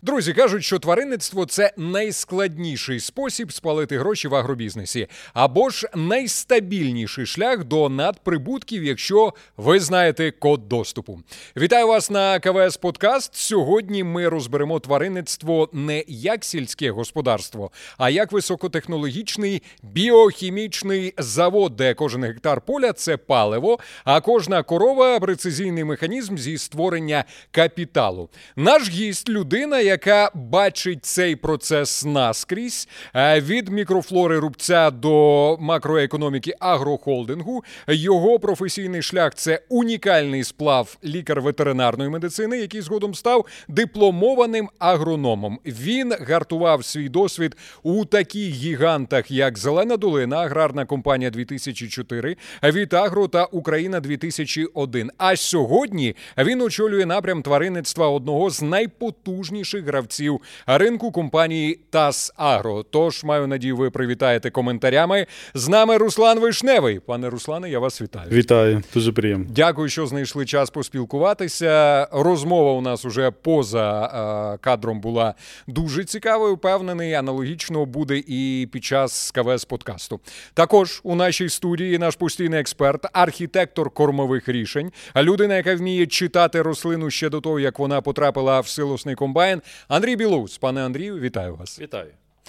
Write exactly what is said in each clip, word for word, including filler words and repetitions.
Друзі, кажуть, що тваринництво – це найскладніший спосіб спалити гроші в агробізнесі. Або ж найстабільніший шлях до надприбутків, якщо ви знаєте код доступу. Вітаю вас на КВС Подкаст. Сьогодні ми розберемо тваринництво не як сільське господарство, а як високотехнологічний біохімічний завод, де кожен гектар поля – це паливо, а кожна корова – прецизійний механізм зі створення капіталу. Наш гість – людина, яка бачить цей процес наскрізь, від мікрофлори рубця до макроекономіки агрохолдингу. Його професійний шлях – це унікальний сплав лікар ветеринарної медицини, який згодом став дипломованим агрономом. Він гартував свій досвід у таких гігантах, як Зелена долина, Аграрна компанія дві тисячі чотири, Вітагро та Україна дві тисячі один. А сьогодні він очолює напрям тваринництва одного з найпотужніших гравців ринку компанії ТАСС-Агро. Тож, маю надію, ви привітаєте коментарями. З нами Руслан Вишневий. Пане Руслане, я вас вітаю. Вітаю, дуже приємно. Дякую, що знайшли час поспілкуватися. Розмова у нас уже поза е, кадром була дуже цікавою, впевнений, аналогічно буде і під час КВС подкасту. Також у нашій студії наш постійний експерт, архітектор кормових рішень, людина, яка вміє читати рослину ще до того, як вона потрапила в силосний комбайн, Андрій Білоус. Пане Андрію, вітаю вас. Вітаю.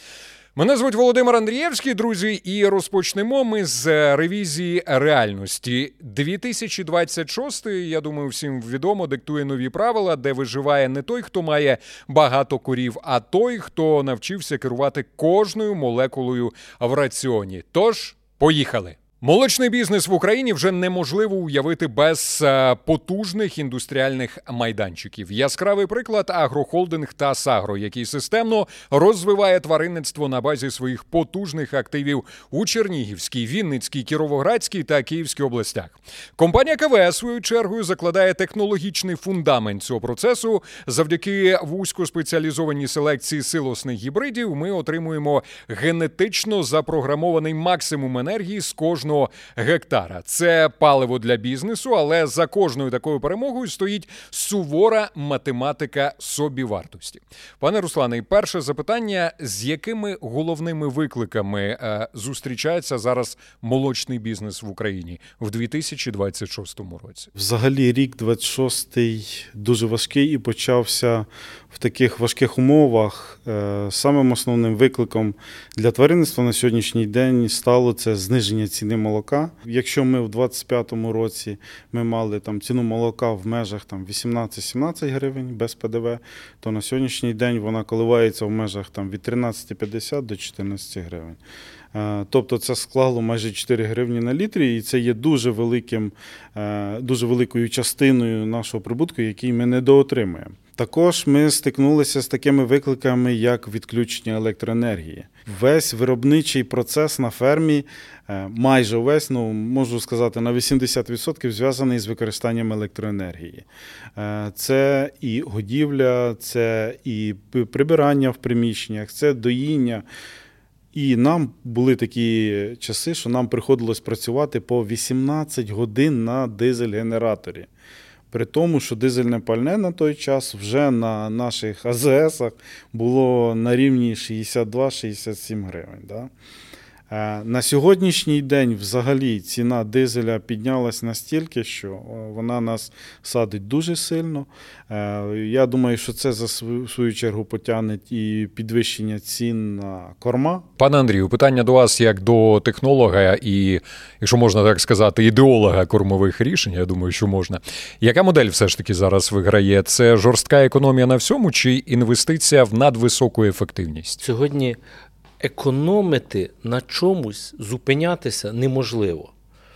Мене звуть Володимир Андрієвський, друзі, і розпочнемо ми з ревізії реальності. дві тисячі двадцять шостий, я думаю, всім відомо, диктує нові правила, де виживає не той, хто має багато корів, а той, хто навчився керувати кожною молекулою в раціоні. Тож, поїхали! Молочний бізнес в Україні вже неможливо уявити без потужних індустріальних майданчиків. Яскравий приклад – агрохолдинг ТАСС-Агро, який системно розвиває тваринництво на базі своїх потужних активів у Чернігівській, Вінницькій, Кіровоградській та Київській областях. Компанія КВС, своєю чергою, закладає технологічний фундамент цього процесу. Завдяки вузькоспеціалізованій селекції силосних гібридів ми отримуємо генетично запрограмований максимум енергії з кожного гектара. Це паливо для бізнесу, але за кожною такою перемогою стоїть сувора математика собівартості. Пане Руслане, перше запитання, з якими головними викликами е, зустрічається зараз молочний бізнес в Україні в дві тисячі двадцять шостому році? Взагалі рік двадцять шостий дуже важкий і почався в таких важких умовах. Е, самим основним викликом для тваринництва на сьогоднішній день стало це зниження ціни молока. Якщо ми в двадцять п'ятому році ми мали там ціну молока в межах там вісімнадцять-сімнадцять гривень без ПДВ, то на сьогоднішній день вона коливається в межах там від тринадцять п'ятдесят до чотирнадцять гривень. Тобто це склало майже чотири гривні на літрі, і це є дуже великим, дуже великою частиною нашого прибутку, який ми недоотримуємо. Також ми стикнулися з такими викликами, як відключення електроенергії. Весь виробничий процес на фермі, майже весь, ну, можу сказати, на вісімдесят відсотків зв'язаний з використанням електроенергії. Це і годівля, це і прибирання в приміщеннях, це доїння. І нам були такі часи, що нам приходилось працювати по вісімнадцять годин на дизель-генераторі. При тому, що дизельне пальне на той час вже на наших АЗСах було на рівні шістдесят два - шістдесят сім гривень. Да? На сьогоднішній день взагалі ціна дизеля піднялась настільки, що вона нас садить дуже сильно. Я думаю, що це за свою чергу потягне і підвищення цін на корма. Пане Андрію, питання до вас як до технолога і, якщо можна так сказати, ідеолога кормових рішень, я думаю, що можна. Яка модель все ж таки зараз виграє? Це жорстка економія на всьому чи інвестиція в надвисоку ефективність? Сьогодні економити на чомусь, зупинятися неможливо.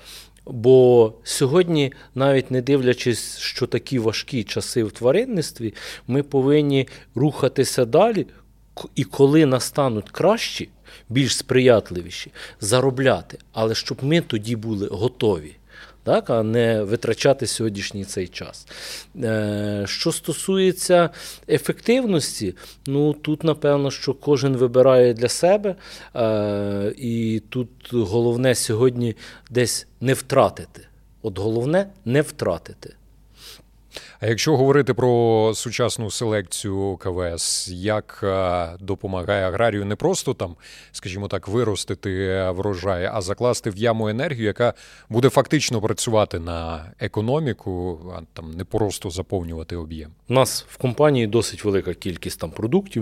Бо сьогодні, навіть не дивлячись, що такі важкі часи в тваринництві, ми повинні рухатися далі, і коли настануть кращі, більш сприятливіші, заробляти. Але щоб ми тоді були готові. Так, а не витрачати сьогоднішній цей час. Е, що стосується ефективності, ну тут, напевно, що кожен вибирає для себе, е, і тут головне сьогодні десь не втратити. От головне – не втратити. А якщо говорити про сучасну селекцію КВС, як допомагає аграрію не просто там, скажімо так, виростити врожай, а закласти в яму енергію, яка буде фактично працювати на економіку, а там не просто заповнювати об'єм? У нас в компанії досить велика кількість там продуктів,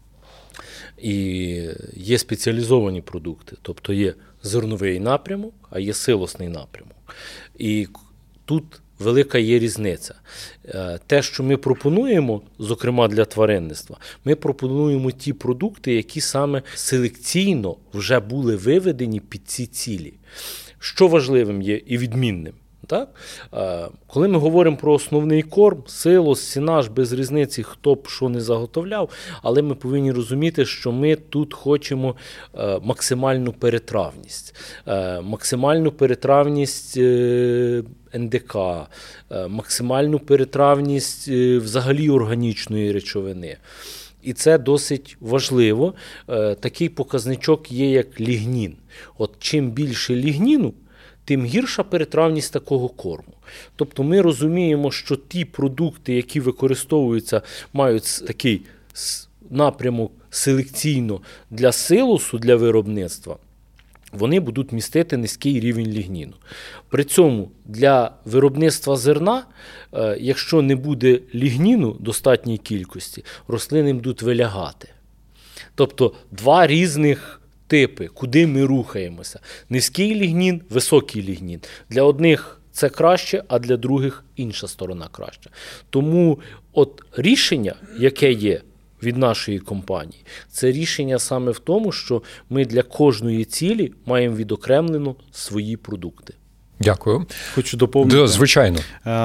і є спеціалізовані продукти, тобто є зерновий напрямок, а є силосний напрямок. І тут велика є різниця. Те, що ми пропонуємо, зокрема для тваринництва, ми пропонуємо ті продукти, які саме селекційно вже були виведені під ці цілі. Що важливим є і відмінним. Так? Коли ми говоримо про основний корм, силос, сінаж, без різниці, хто б що не заготовляв, але ми повинні розуміти, що ми тут хочемо максимальну перетравність. Максимальну перетравність ен де ка, максимальну перетравність взагалі органічної речовини. І це досить важливо. Такий показничок є, як лігнін. От чим більше лігніну, тим гірша перетравність такого корму. Тобто ми розуміємо, що ті продукти, які використовуються, мають такий напрямок селекційно для силосу, для виробництва, вони будуть містити низький рівень лігніну. При цьому для виробництва зерна, якщо не буде лігніну достатньої кількості, рослини будуть вилягати. Тобто два різних типи, куди ми рухаємося. Низький лігнін, високий лігнін. Для одних це краще, а для других інша сторона краща. Тому от рішення, яке є від нашої компанії, це рішення саме в тому, що ми для кожної цілі маємо відокремлено свої продукти. Дякую. Хочу доповнити. Да, звичайно.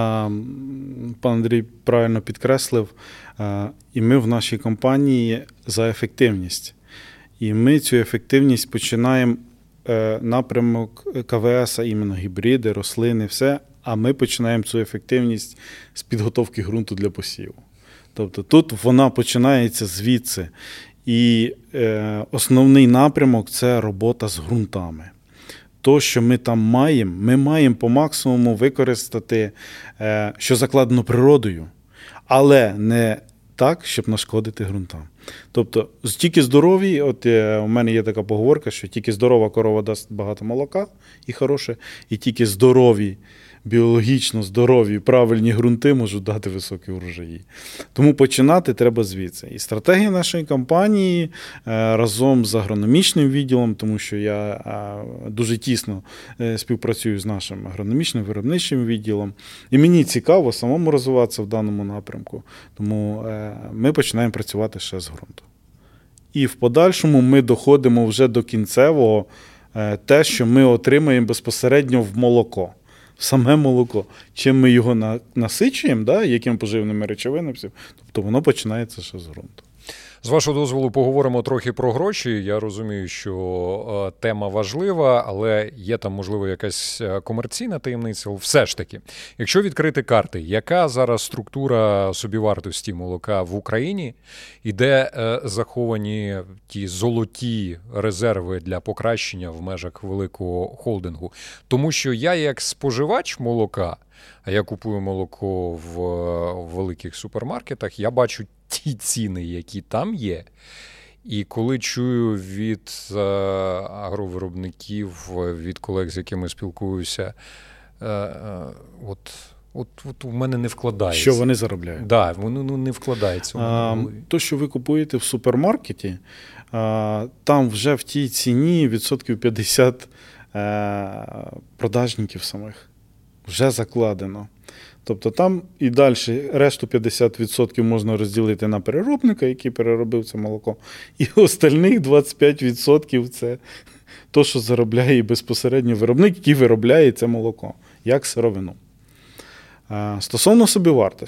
Пан Андрій правильно підкреслив, і ми в нашій компанії за ефективність. І ми цю ефективність починаємо напрямок КВС, іменно гібриди, рослини, все, а ми починаємо цю ефективність з підготовки ґрунту для посіву. Тобто тут вона починається звідси. І е, основний напрямок – це робота з ґрунтами. То, що ми там маємо, ми маємо по максимуму використати, е, що закладено природою, але не так, щоб нашкодити ґрунтам. Тобто, тільки здорові, от е, у мене є така поговорка, що тільки здорова корова дасть багато молока і хороше, і тільки здорові, біологічно здорові, правильні ґрунти можуть дати високі урожаї. Тому починати треба звідси. І стратегія нашої компанії е, разом з агрономічним відділом, тому що я е, дуже тісно е, співпрацюю з нашим агрономічним виробничим відділом. І мені цікаво самому розвиватися в даному напрямку. Тому е, ми починаємо працювати ще з ґрунту. І в подальшому ми доходимо вже до кінцевого е, те, що ми отримаємо безпосередньо в молоко. Саме молоко. Чим ми його насичуємо, да, яким поживними речовинами, тобто воно починається ще з ґрунту. З вашого дозволу поговоримо трохи про гроші. Я розумію, що е, тема важлива, але є там, можливо, якась комерційна таємниця. Все ж таки, якщо відкрити карти, яка зараз структура собівартості молока в Україні і де е, заховані ті золоті резерви для покращення в межах великого холдингу? Тому що я як споживач молока, а я купую молоко в, в великих супермаркетах, я бачу ті ціни, які там є. І коли чую від е, агровиробників, від колег, з якими спілкуюся, е, е, от, от, от у мене не вкладається. Що вони заробляють? Так, да, воно ну, не вкладається. А, то, що ви купуєте в супермаркеті, а, там вже в тій ціні відсотків п'ятдесят а, продажників самих вже закладено. Тобто там і далі решту п'ятдесят відсотків можна розділити на переробника, який переробив це молоко, і остальних двадцять п'ять відсотків це то, що заробляє безпосередньо виробник, який виробляє це молоко, як сировину. Стосовно собівартості.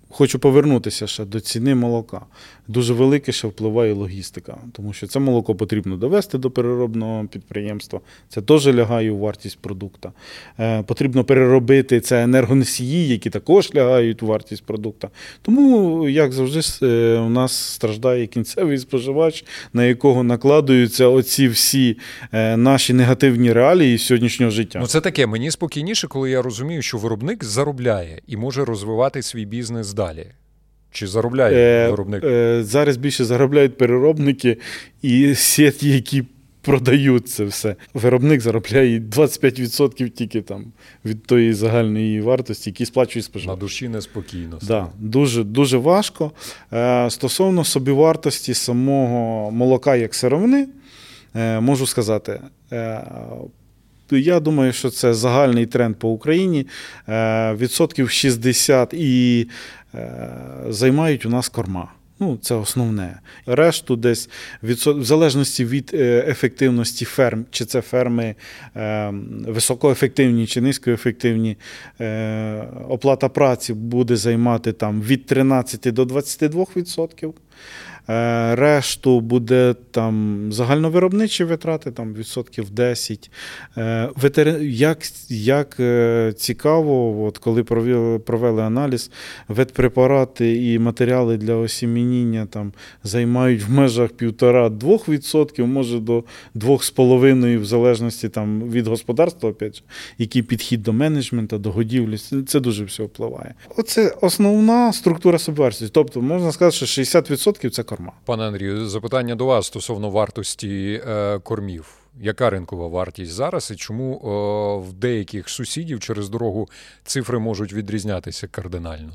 хочу повернутися ще до ціни молока. Дуже велике ще впливає логістика, тому що це молоко потрібно довести до переробного підприємства, це теж лягає у вартість продукту. Е, потрібно переробити, це енергоносії, які також лягають у вартість продукту. Тому, як завжди, е, у нас страждає кінцевий споживач, на якого накладаються оці всі е, наші негативні реалії сьогоднішнього життя. Ну це таке, мені спокійніше, коли я розумію, що виробник заробляє і може розвивати свій бізнес далі. Чи заробляє Е, виробник? Е, зараз більше заробляють переробники і сеті, які продають це все. Виробник заробляє двадцять п'ять відсотків тільки там від тої загальної вартості, які сплачує споживач. На душі неспокійно. Да, дуже, дуже важко. Е, стосовно собівартості самого молока як сировини, е, можу сказати, е, я думаю, що це загальний тренд по Україні. Е, відсотків шістдесят і е, займають у нас корма. Ну, це основне. Решту десь, в залежності від ефективності ферм, чи це ферми е, високоефективні чи низькоефективні, е, оплата праці буде займати там від тринадцяти до двадцяти двох відсотків. Е, решту буде там загальновиробничі витрати, там відсотків десять. Е, ветери... Як, як е, цікаво, от коли провели, провели аналіз, ветпрепарати і матеріали для осіміння там займають в межах півтора-двох відсотків, може до двох з половиною, в залежності там від господарства, опять же, який підхід до менеджменту, до годівлі, це дуже все впливає. Оце основна структура собівартості. Тобто можна сказати, що шістдесят відсотків це корма. Пане Андрію, запитання до вас стосовно вартості е, кормів. Яка ринкова вартість зараз і чому е, в деяких сусідів через дорогу цифри можуть відрізнятися кардинально?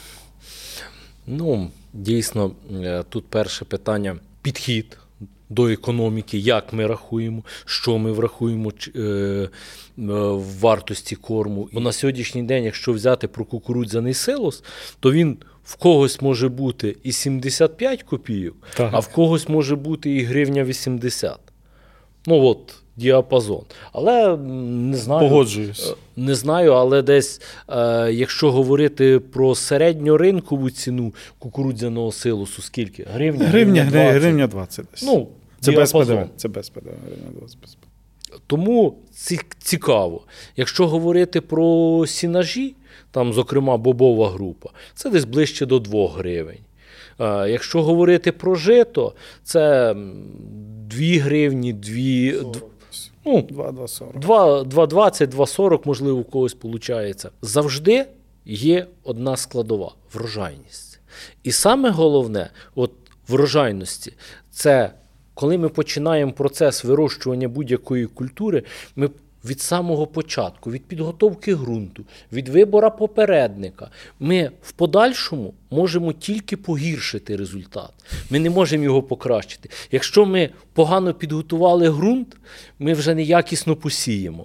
Ну, дійсно, тут перше питання – підхід до економіки, як ми рахуємо, що ми врахуємо е, в вартості корму. Бо на сьогоднішній день, якщо взяти про кукурудзяний силос, то він в когось може бути і сімдесят п'ять копійок, так, а в когось може бути і гривня вісімдесят. Ну от, діапазон. Але не знаю, погоджуюсь. Не знаю, але десь, е, якщо говорити про середньоринкову ціну кукурудзяного силосу, скільки? Гривня? Гривня, двадцять. гривня двадцять. Десь. Ну, це без діапазон. ПДВ. Це без ПДВ. Гривня двадцять без ПДВ. Тому цікаво. Якщо говорити про сінажі, там, зокрема, бобова група, це десь ближче до двох гривень. А якщо говорити про жито, це дві гривні, дві... Ну, два двадцять, два сорок, можливо, у когось виходить. Завжди є одна складова – врожайність. І саме головне, от врожайності, це коли ми починаємо процес вирощування будь-якої культури, ми від самого початку, від підготовки ґрунту, від вибору попередника, ми в подальшому можемо тільки погіршити результат. Ми не можемо його покращити. Якщо ми погано підготували ґрунт, ми вже неякісно посіємо.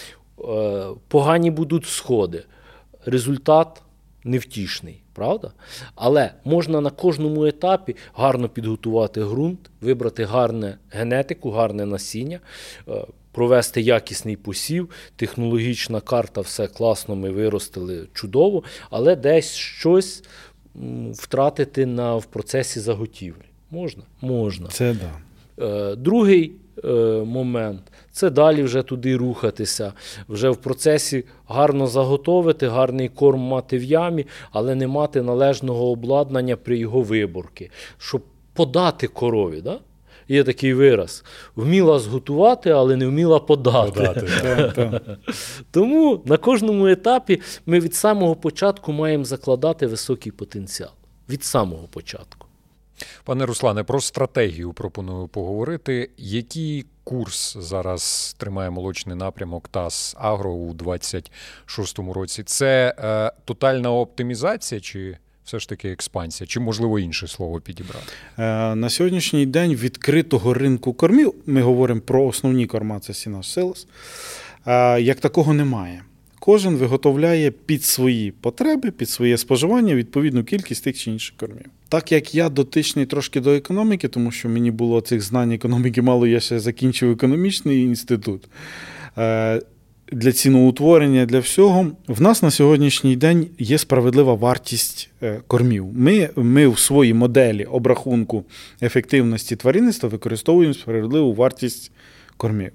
Погані будуть сходи. Результат невтішний, правда? Але можна на кожному етапі гарно підготувати ґрунт, вибрати гарну генетику, гарне насіння, провести якісний посів, технологічна карта, все класно, ми виростили чудово, але десь щось втратити на, в процесі заготівлі. Можна? Можна. Це да. Е, другий е, момент – це далі вже туди рухатися, вже в процесі гарно заготовити, гарний корм мати в ямі, але не мати належного обладнання при його виборці, щоб подати корові, да? Є такий вираз. Вміла зготувати, але не вміла подати. подати. Тому на кожному етапі ми від самого початку маємо закладати високий потенціал. Від самого початку. Пане Руслане, про стратегію пропоную поговорити. Який курс зараз тримає молочний напрямок ТАСС Агро у двадцять шостому році? Це е, тотальна оптимізація чи все ж таки експансія? Чи, можливо, інше слово підібрати? Е, на сьогоднішній день відкритого ринку кормів, ми говоримо про основні корма, це сінаж силос, е, як такого немає. Кожен виготовляє під свої потреби, під своє споживання відповідну кількість тих чи інших кормів. Так як я дотичний трошки до економіки, тому що мені було цих знань економіки мало, я ще закінчив економічний інститут, для ціноутворення, для всього. В нас на сьогоднішній день є справедлива вартість кормів. Ми, ми в своїй моделі обрахунку ефективності тваринництва використовуємо справедливу вартість кормів.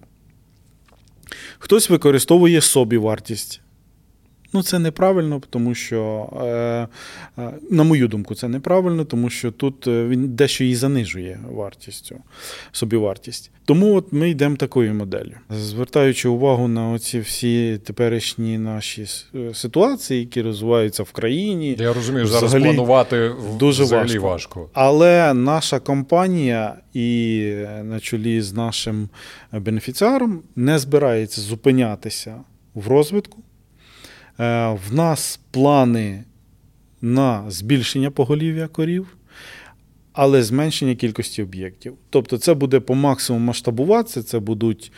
Хтось використовує собівартість. Ну, це неправильно, тому що, на мою думку, це неправильно, тому що тут він дещо і занижує вартістю, собівартість. Тому от ми йдемо такою моделлю. Звертаючи увагу на оці всі теперішні наші ситуації, які розвиваються в країні. Я розумію, зараз планувати дуже взагалі важко. важко. Але наша компанія і на чолі з нашим бенефіціаром не збирається зупинятися в розвитку. В нас плани на збільшення поголів'я корів, але зменшення кількості об'єктів. Тобто це буде по максимуму масштабуватися, це будуть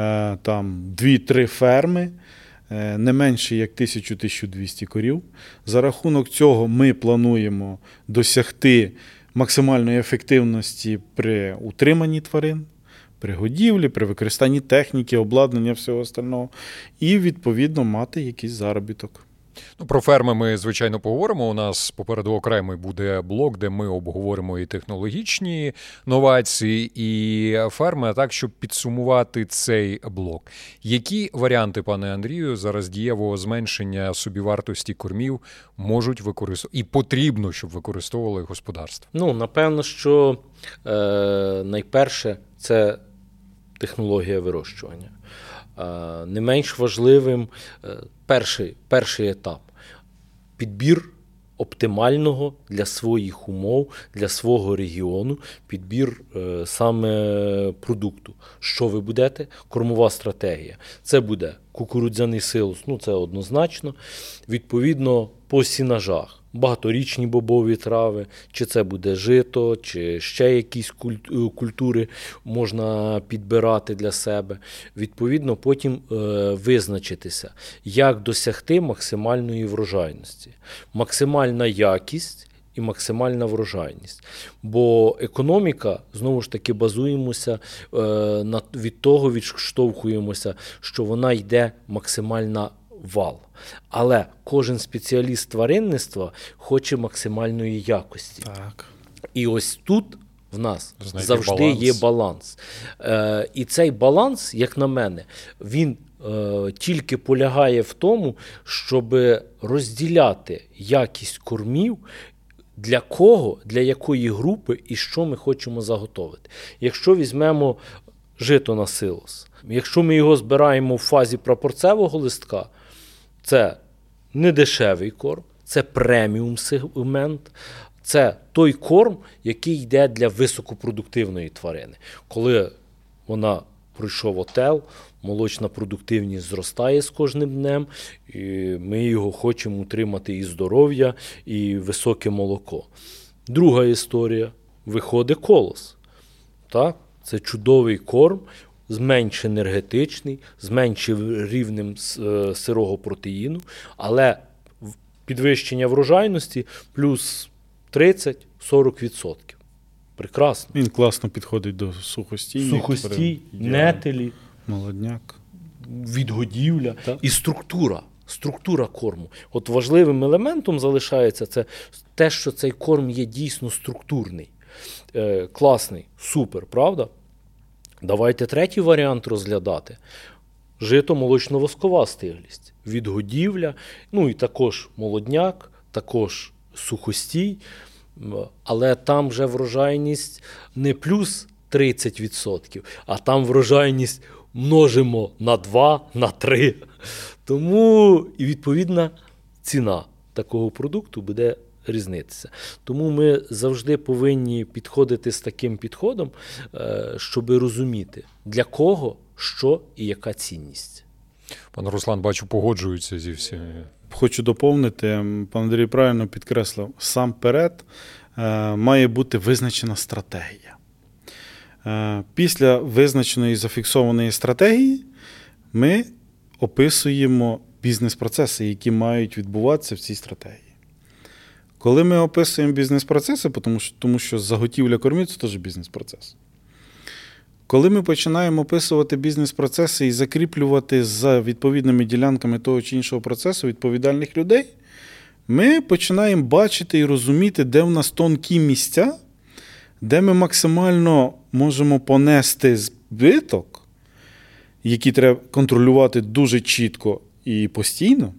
там дві-три ферми, не менше як тисяча - тисяча двісті корів. За рахунок цього ми плануємо досягти максимальної ефективності при утриманні тварин, при годівлі, при використанні техніки, обладнання, всього остального. І, відповідно, мати якийсь заробіток. Ну, про ферми ми, звичайно, поговоримо. У нас попереду окремий буде блок, де ми обговоримо і технологічні новації, і ферми. А так, щоб підсумувати цей блок. Які варіанти, пане Андрію, зараз дієвого зменшення собівартості кормів можуть використовувати і потрібно, щоб використовували господарства? Ну, напевно, що е, найперше це технологія вирощування. Не менш важливим перший, перший етап – підбір оптимального для своїх умов, для свого регіону, підбір е, саме продукту. Що ви будете? Кормова стратегія. Це буде кукурудзяний силос, ну це однозначно. Відповідно, по сінажах. Багаторічні бобові трави, чи це буде жито, чи ще якісь культури можна підбирати для себе. Відповідно, потім е, визначитися, як досягти максимальної врожайності. Максимальна якість і максимальна врожайність. Бо економіка, знову ж таки, базуємося, е, на, від того відштовхуємося, що вона йде максимальна вал. Але кожен спеціаліст тваринництва хоче максимальної якості. Так. І ось тут в нас Знайти завжди баланс. є баланс. Е, і цей баланс, як на мене, він е, тільки полягає в тому, щоб розділяти якість кормів, для кого, для якої групи і що ми хочемо заготовити. Якщо візьмемо жито на силос, якщо ми його збираємо в фазі прапорцевого листка, це недешевий корм, це преміум-сегмент, це той корм, який йде для високопродуктивної тварини. Коли вона пройшов отел, молочна продуктивність зростає з кожним днем, і ми його хочемо утримати і здоров'я, і високе молоко. Друга історія – виходить колос. Так? Це чудовий корм, з менш енергетичний, з меншим рівнем сирого протеїну, але підвищення врожайності плюс тридцять-сорок відсотків. Прекрасно. Він класно підходить до сухостійних. Сухостій, нетелі, молодняк. відгодівля і структура. Структура корму. От важливим елементом залишається це те, що цей корм є дійсно структурний. Е, класний, супер, правда? Давайте третій варіант розглядати. Жито молочно-воскова стиглість. Відгодівля, ну і також молодняк, також сухостій. Але там вже врожайність не плюс тридцять відсотків, а там врожайність множимо на два, на три. Тому і відповідна ціна такого продукту буде різнитися. Тому ми завжди повинні підходити з таким підходом, щоб розуміти, для кого, що і яка цінність. Пан Руслан, бачу, погоджується зі всіми. Хочу доповнити, пан Андрій правильно підкреслив, сам перед має бути визначена стратегія. Після визначеної зафіксованої стратегії ми описуємо бізнес-процеси, які мають відбуватися в цій стратегії. Коли ми описуємо бізнес-процеси, тому що, тому що заготівля кормів – це теж бізнес-процес, Коли ми починаємо описувати бізнес-процеси і закріплювати за відповідними ділянками того чи іншого процесу відповідальних людей, ми починаємо бачити і розуміти, де в нас тонкі місця, де ми максимально можемо понести збиток, який треба контролювати дуже чітко і постійно,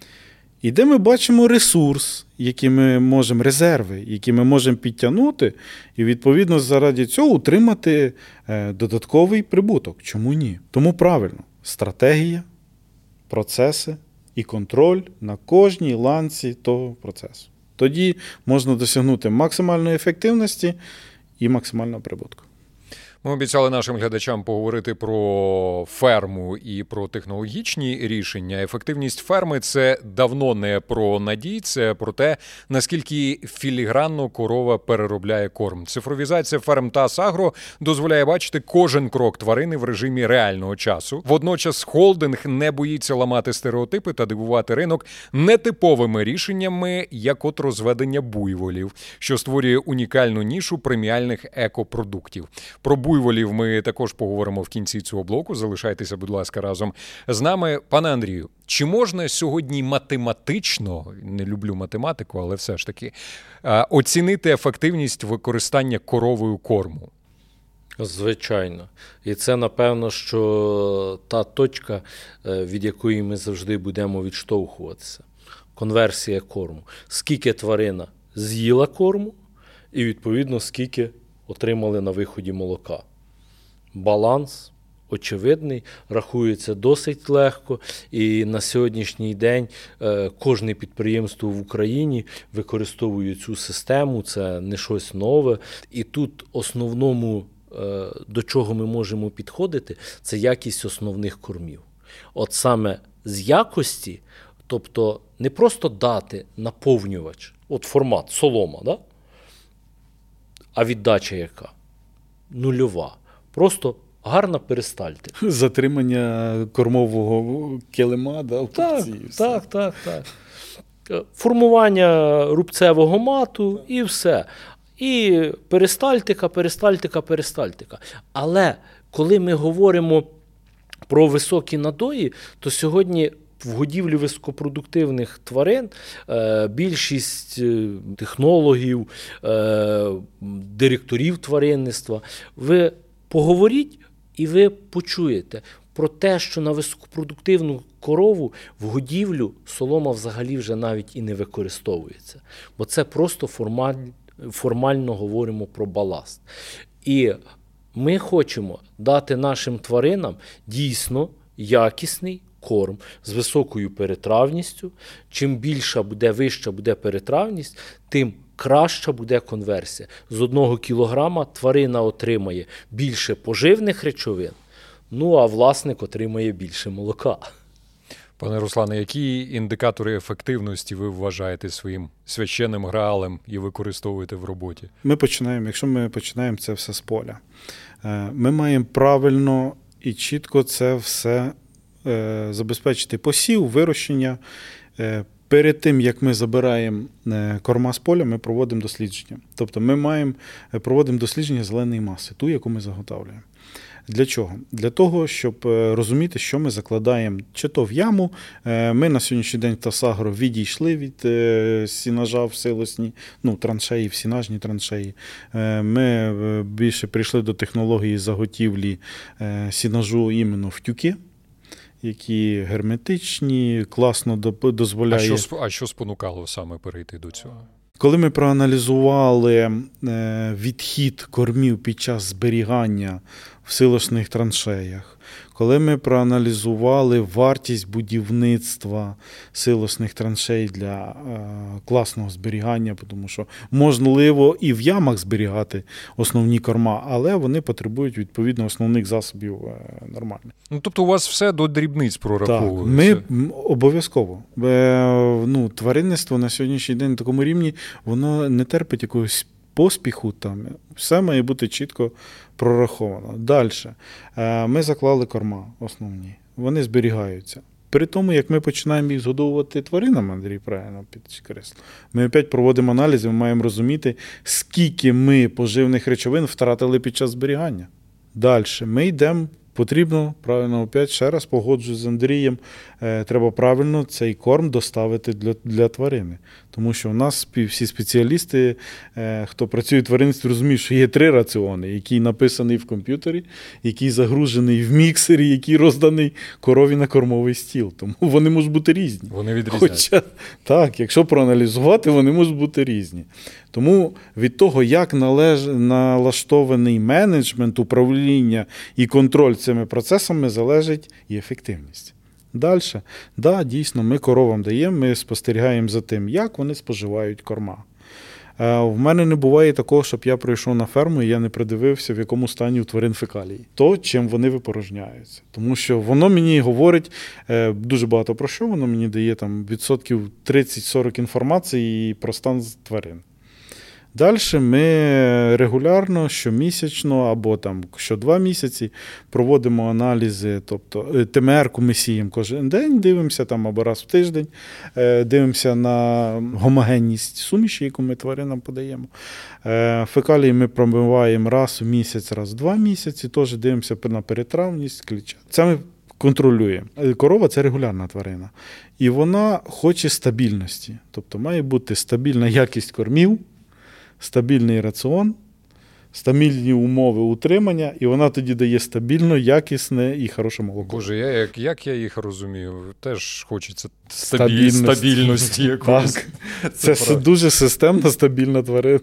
і де ми бачимо ресурс, який ми можемо, резерви, які ми можемо підтягнути, і, відповідно, заради цього утримати додатковий прибуток. Чому ні? Тому правильно, стратегія, процеси і контроль на кожній ланці того процесу. Тоді можна досягнути максимальної ефективності і максимального прибутку. Ми обіцяли нашим глядачам поговорити про ферму і про технологічні рішення. Ефективність ферми – це давно не про надій, це про те, наскільки філігранно корова переробляє корм. Цифровізація ферм ТАСС Агро дозволяє бачити кожен крок тварини в режимі реального часу. Водночас холдинг не боїться ламати стереотипи та дивувати ринок нетиповими рішеннями, як от розведення буйволів, що створює унікальну нішу преміальних екопродуктів. Про буйволів ми також поговоримо в кінці цього блоку. Залишайтеся, будь ласка, разом з нами. Пане Андрію, чи можна сьогодні математично, не люблю математику, але все ж таки, оцінити ефективність використання коровою корму? Звичайно. І це, напевно, що та точка, від якої ми завжди будемо відштовхуватися. Конверсія корму. Скільки тварина з'їла корму і, відповідно, скільки отримали на виході молока. Баланс очевидний, рахується досить легко, і на сьогоднішній день е, кожне підприємство в Україні використовує цю систему, це не щось нове. І тут основному, е, до чого ми можемо підходити, це якість основних кормів. От саме з якості, тобто не просто дати наповнювач, от формат, солома, да? А віддача яка? Нульова. Просто гарна перистальтика. Затримання кормового килима, да, в так, птиці, так, так, так. Формування рубцевого мату і все. І перистальтика, перистальтика, перистальтика. Але коли ми говоримо про високі надої, то сьогодні в годівлі високопродуктивних тварин е, більшість технологів, е, директорів тваринництва, ви поговоріть і ви почуєте про те, що на високопродуктивну корову в годівлю солома взагалі вже навіть і не використовується. Бо це просто формаль, формально говоримо про баласт. І ми хочемо дати нашим тваринам дійсно якісний корм з високою перетравністю. Чим більша буде, вища буде перетравність, тим краща буде конверсія. З одного кілограма тварина отримає більше поживних речовин, ну а власник отримає більше молока. Пане Руслане, які індикатори ефективності ви вважаєте своїм священним граалем і використовуєте в роботі? Ми починаємо, якщо ми починаємо це все з поля, ми маємо правильно і чітко це все забезпечити посів, вирощення. Перед тим, як ми забираємо корма з поля, ми проводимо дослідження. Тобто ми маємо, проводимо дослідження зеленої маси, ту, яку ми заготовлюємо. Для чого? Для того, щоб розуміти, що ми закладаємо чи то в яму. Ми на сьогоднішній день в ТАСС Агро відійшли від сінажа в силосні, ну, траншеї, в сінажні траншеї. Ми більше прийшли до технології заготівлі сінажу іменно в тюки, які герметичні, класно дозволяє. А що, а що спонукало саме перейти до цього? Коли ми проаналізували відхід кормів під час зберігання в силосних траншеях, коли ми проаналізували вартість будівництва силосних траншей для класного зберігання, тому що можливо і в ямах зберігати основні корма, але вони потребують відповідно основних засобів нормальних. Ну, тобто у вас все до дрібниць прораховується? Так, ми обов'язково. Ну, тваринництво на сьогоднішній день на такому рівні, воно не терпить якогось поспіху, там, все має бути чітко прораховано. Далі. Ми заклали корма основні, вони зберігаються. При тому, як ми починаємо їх згодовувати тваринами, Андрій правильно підкреслив, ми опять проводимо аналізи, ми маємо розуміти, скільки ми поживних речовин втратили під час зберігання. Далі ми йдемо. Потрібно, правильно, опять ще раз погоджуюсь з Андрієм, е, треба правильно цей корм доставити для, для тварини. Тому що у нас всі спеціалісти, е, хто працює в тваринництві, розуміють, що є три раціони, який написаний в комп'ютері, який загружений в міксері, який розданий корові на кормовий стіл. Тому вони можуть бути різні. Вони відрізняються. Хоча, так, якщо проаналізувати, вони можуть бути різні. Тому від того, як належ... налаштований менеджмент, управління і контроль цими процесами, залежить і ефективність. Далі, да, дійсно, ми коровам даємо, ми спостерігаємо за тим, як вони споживають корма. В мене не буває такого, щоб я прийшов на ферму і я не придивився, в якому стані у тварин фекалії. То, чим вони випорожняються. Тому що воно мені говорить дуже багато про що, воно мені дає там відсотків тридцять-сорок інформації про стан тварин. Далі ми регулярно, щомісячно або там щодва місяці проводимо аналізи, тобто Т М Р-ку ми сіємо кожен день, дивимося там або раз в тиждень, дивимося на гомогенність суміші, яку ми тваринам подаємо. Фекалії ми промиваємо раз в місяць, раз в два місяці, теж дивимося на перетравність, клітчат. Це ми контролюємо. Корова – це регулярна тварина. І вона хоче стабільності. Тобто має бути стабільна якість кормів, стабільний раціон, стабільні умови утримання, і вона тоді дає стабільно, якісне і хороше молоко. Боже, я, як, як я їх розумію, теж хочеться стабіль, стабільності якоїсь. Так, це, це дуже системна, стабільна тварина.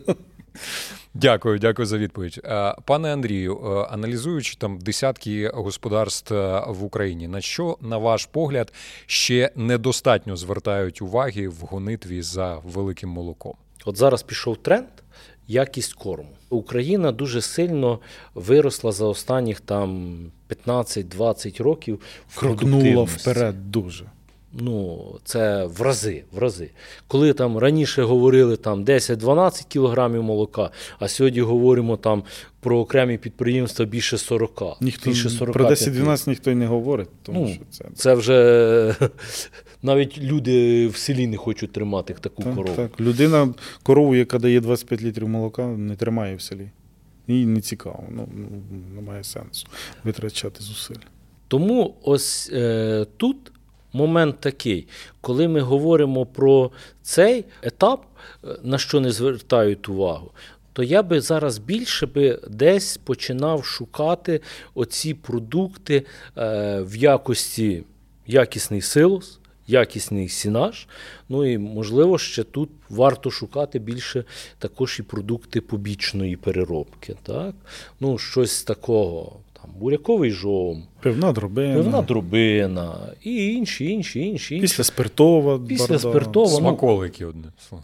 Дякую, дякую за відповідь. Пане Андрію, аналізуючи там десятки господарств в Україні, на що, на ваш погляд, ще недостатньо звертають уваги в гонитві за великим молоком? От зараз пішов тренд – якість корму. Україна дуже сильно виросла за останніх там п'ятнадцять-двадцять років в крокнула вперед дуже. Ну, це в рази, в рази. Коли там раніше говорили там десять-дванадцять кілограмів молока, а сьогодні говоримо там про окремі підприємства більше сорок. Ніхто, більше сорок про десять-дванадцять ніхто й не говорить. Тому ну, що це... це вже навіть люди в селі не хочуть тримати таку так, корову. Так. Людина корову, яка дає двадцять п'ять літрів молока, не тримає в селі. Їй не цікаво, ну, немає сенсу витрачати зусиль. Тому ось е, тут момент такий, коли ми говоримо про цей етап, на що не звертають увагу, то я би зараз більше би десь починав шукати оці продукти е, в якості якісний силос, якісний сінаж, ну і, можливо, ще тут варто шукати більше також і продукти побічної переробки, так? Ну, щось такого. Там, буряковий жом, пивна дробина, пивна дробина і інші, інші, інші. Після спиртова. Після барда. спиртова. Смаколики одне слово.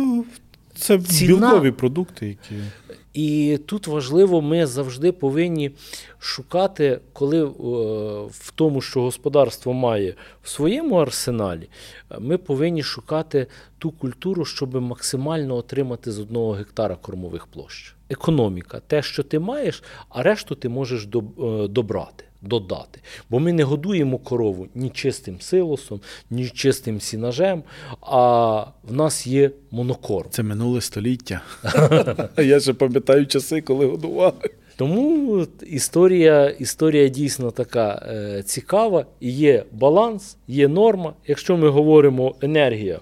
Це Ціна... білкові продукти, які... І тут важливо, ми завжди повинні шукати, коли е, в тому, що господарство має в своєму арсеналі, ми повинні шукати ту культуру, щоб максимально отримати з одного гектара кормових площ. Економіка – те, що ти маєш, а решту ти можеш добрати, додати. Бо ми не годуємо корову ні чистим силосом, ні чистим сінажем, а в нас є монокорм. Це минуле століття. Я ще пам'ятаю часи, коли годували. Тому історія, історія дійсно така е, цікава, і є баланс, є норма. Якщо ми говоримо енергія,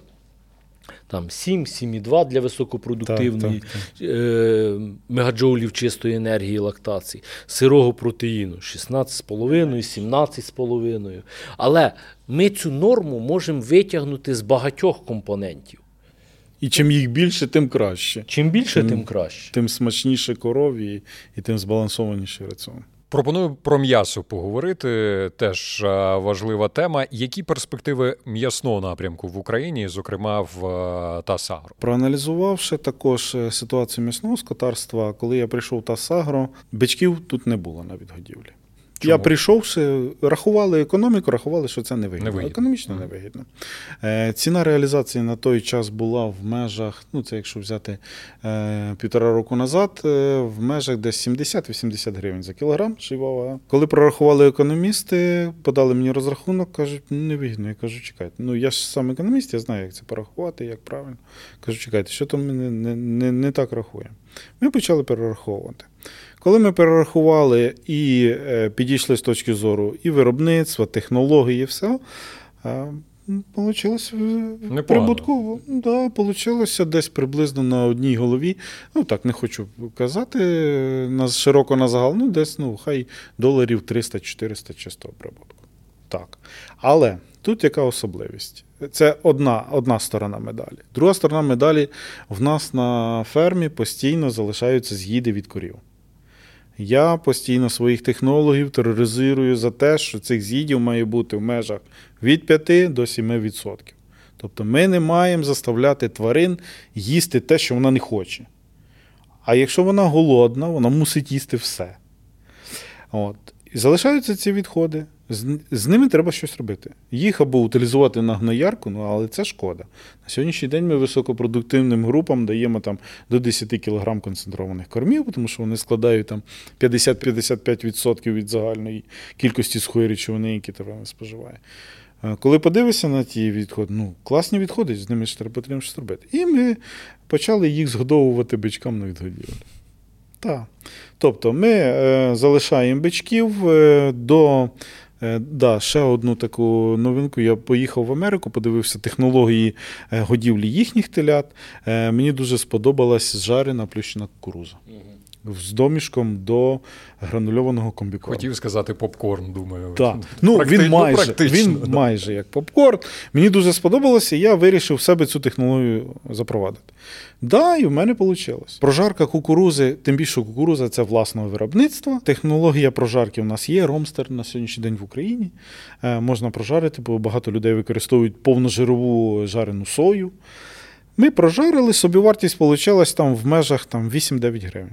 там сім - сім і два для високопродуктивної, так, так, так. Е, мегаджоулів чистої енергії лактації, сирого протеїну шістнадцять з половиною - сімнадцять з половиною. Але ми цю норму можемо витягнути з багатьох компонентів. І чим їх більше, тим краще. Чим більше, тим, тим краще. Тим смачніше корові і тим збалансованіший раціон. Пропоную про м'ясо поговорити, теж важлива тема. Які перспективи м'ясного напрямку в Україні, зокрема в ТАСС-Агро? Проаналізувавши також ситуацію м'ясного скотарства, коли я прийшов в ТАСС-Агро, бичків тут не було на відгодівлі. Чому? Я прийшовши, рахували економіку, рахували, що це невигідно. невигідно. Економічно невигідно. Е, ціна реалізації на той час була в межах, ну це якщо взяти е, півтора року назад, е, в межах десь сімдесят-вісімдесят гривень за кілограм жива вага. Коли прорахували економісти, подали мені розрахунок, кажуть, ну невигідно. Я кажу, чекайте, ну я ж сам економіст, я знаю, як це порахувати, як правильно. Кажу, чекайте, що там ми не, не, не, не так рахуємо. Ми почали перераховувати. Коли ми перерахували і е, підійшли з точки зору і виробництва, технології, і все, е, получилось прибутково. Да, получилося десь приблизно на одній голові. Ну так, не хочу казати на, широко на загал, ну десь, ну, хай доларів триста-чотириста чистого прибутку. Так. Але тут яка особливість? Це одна, одна сторона медалі. Друга сторона медалі, в нас на фермі постійно залишаються з'їди від корів. Я постійно своїх технологів тероризую за те, що цих з'їдів має бути в межах від п'яти до семи відсотків. Тобто ми не маємо заставляти тварин їсти те, що вона не хоче. А якщо вона голодна, вона мусить їсти все. От. І залишаються ці відходи. З, з ними треба щось робити. Їх або утилізувати на гноярку, ну, але це шкода. На сьогоднішній день ми високопродуктивним групам даємо там, до десять кілограм концентрованих кормів, тому що вони складають там п'ятдесят-п'ятдесят п'ять відсотків від загальної кількості сухої речовини, які тварина споживає. Коли подивишся на ті відходи, ну, класні відходи, з ними ж треба потрібно щось робити. І ми почали їх згодовувати бичкам на відгодівлю. Так. Тобто ми е, залишаємо бичків е, до... Е, да, ще одну таку новинку. Я поїхав в Америку, подивився технології е, годівлі їхніх телят. Е, мені дуже сподобалась жарена плющена кукуруза. Угу. З домішком до гранульованого комбікорму. Хотів сказати попкорн, думаю. Так. Ну, Практи... він майже, ну, він да. майже як попкорн. Мені дуже сподобалося, і я вирішив в себе цю технологію запровадити. Да, і в мене вийшло. Прожарка кукурузи, тим більше кукуруза – це власного виробництва. Технологія прожарки у нас є, ромстер на сьогоднішній день в Україні. Е, можна прожарити, бо багато людей використовують повножирову жарену сою. Ми прожарили, собівартість вийшла там в межах там, вісім-дев'ять гривень.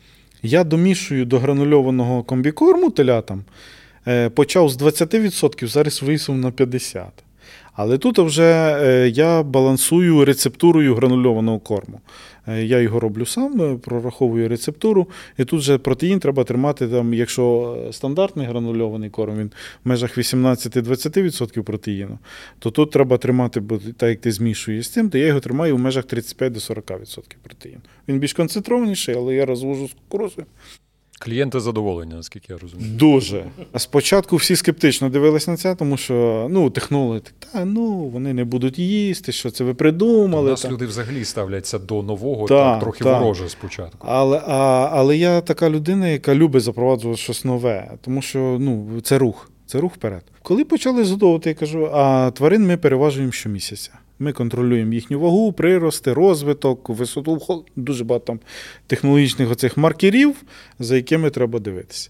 Я домішую до гранульованого комбікорму телятам, е, почав з двадцяти відсотків, зараз вийшов на п'ятдесят відсотків. Але тут вже е, я балансую рецептурою гранульованого корму. Е, я його роблю сам, прораховую рецептуру, і тут же протеїн треба тримати, там, якщо стандартний гранульований корм, він в межах вісімнадцять-двадцять відсотків протеїну, то тут треба тримати, бо так як ти змішуєш з цим, то я його тримаю в межах тридцять п'ять до сорока відсотків протеїну. Він більш концентрованіший, але я розвожу з кукурузою. Клієнти задоволені, наскільки я розумію. Дуже. А спочатку всі скептично дивились на це, тому що ну, технологи, та, ну, вони не будуть їсти, що це ви придумали. У нас та. люди взагалі ставляться до нового та, так, трохи та. вороже спочатку. Але, а, але я така людина, яка любить запроваджувати щось нове, тому що ну, це рух, це рух вперед. Коли почали згодовувати, я кажу, а тварин ми переважуємо щомісяця. Ми контролюємо їхню вагу, прирости, розвиток, висоту, дуже багато там технологічних оцих маркерів, за якими треба дивитися.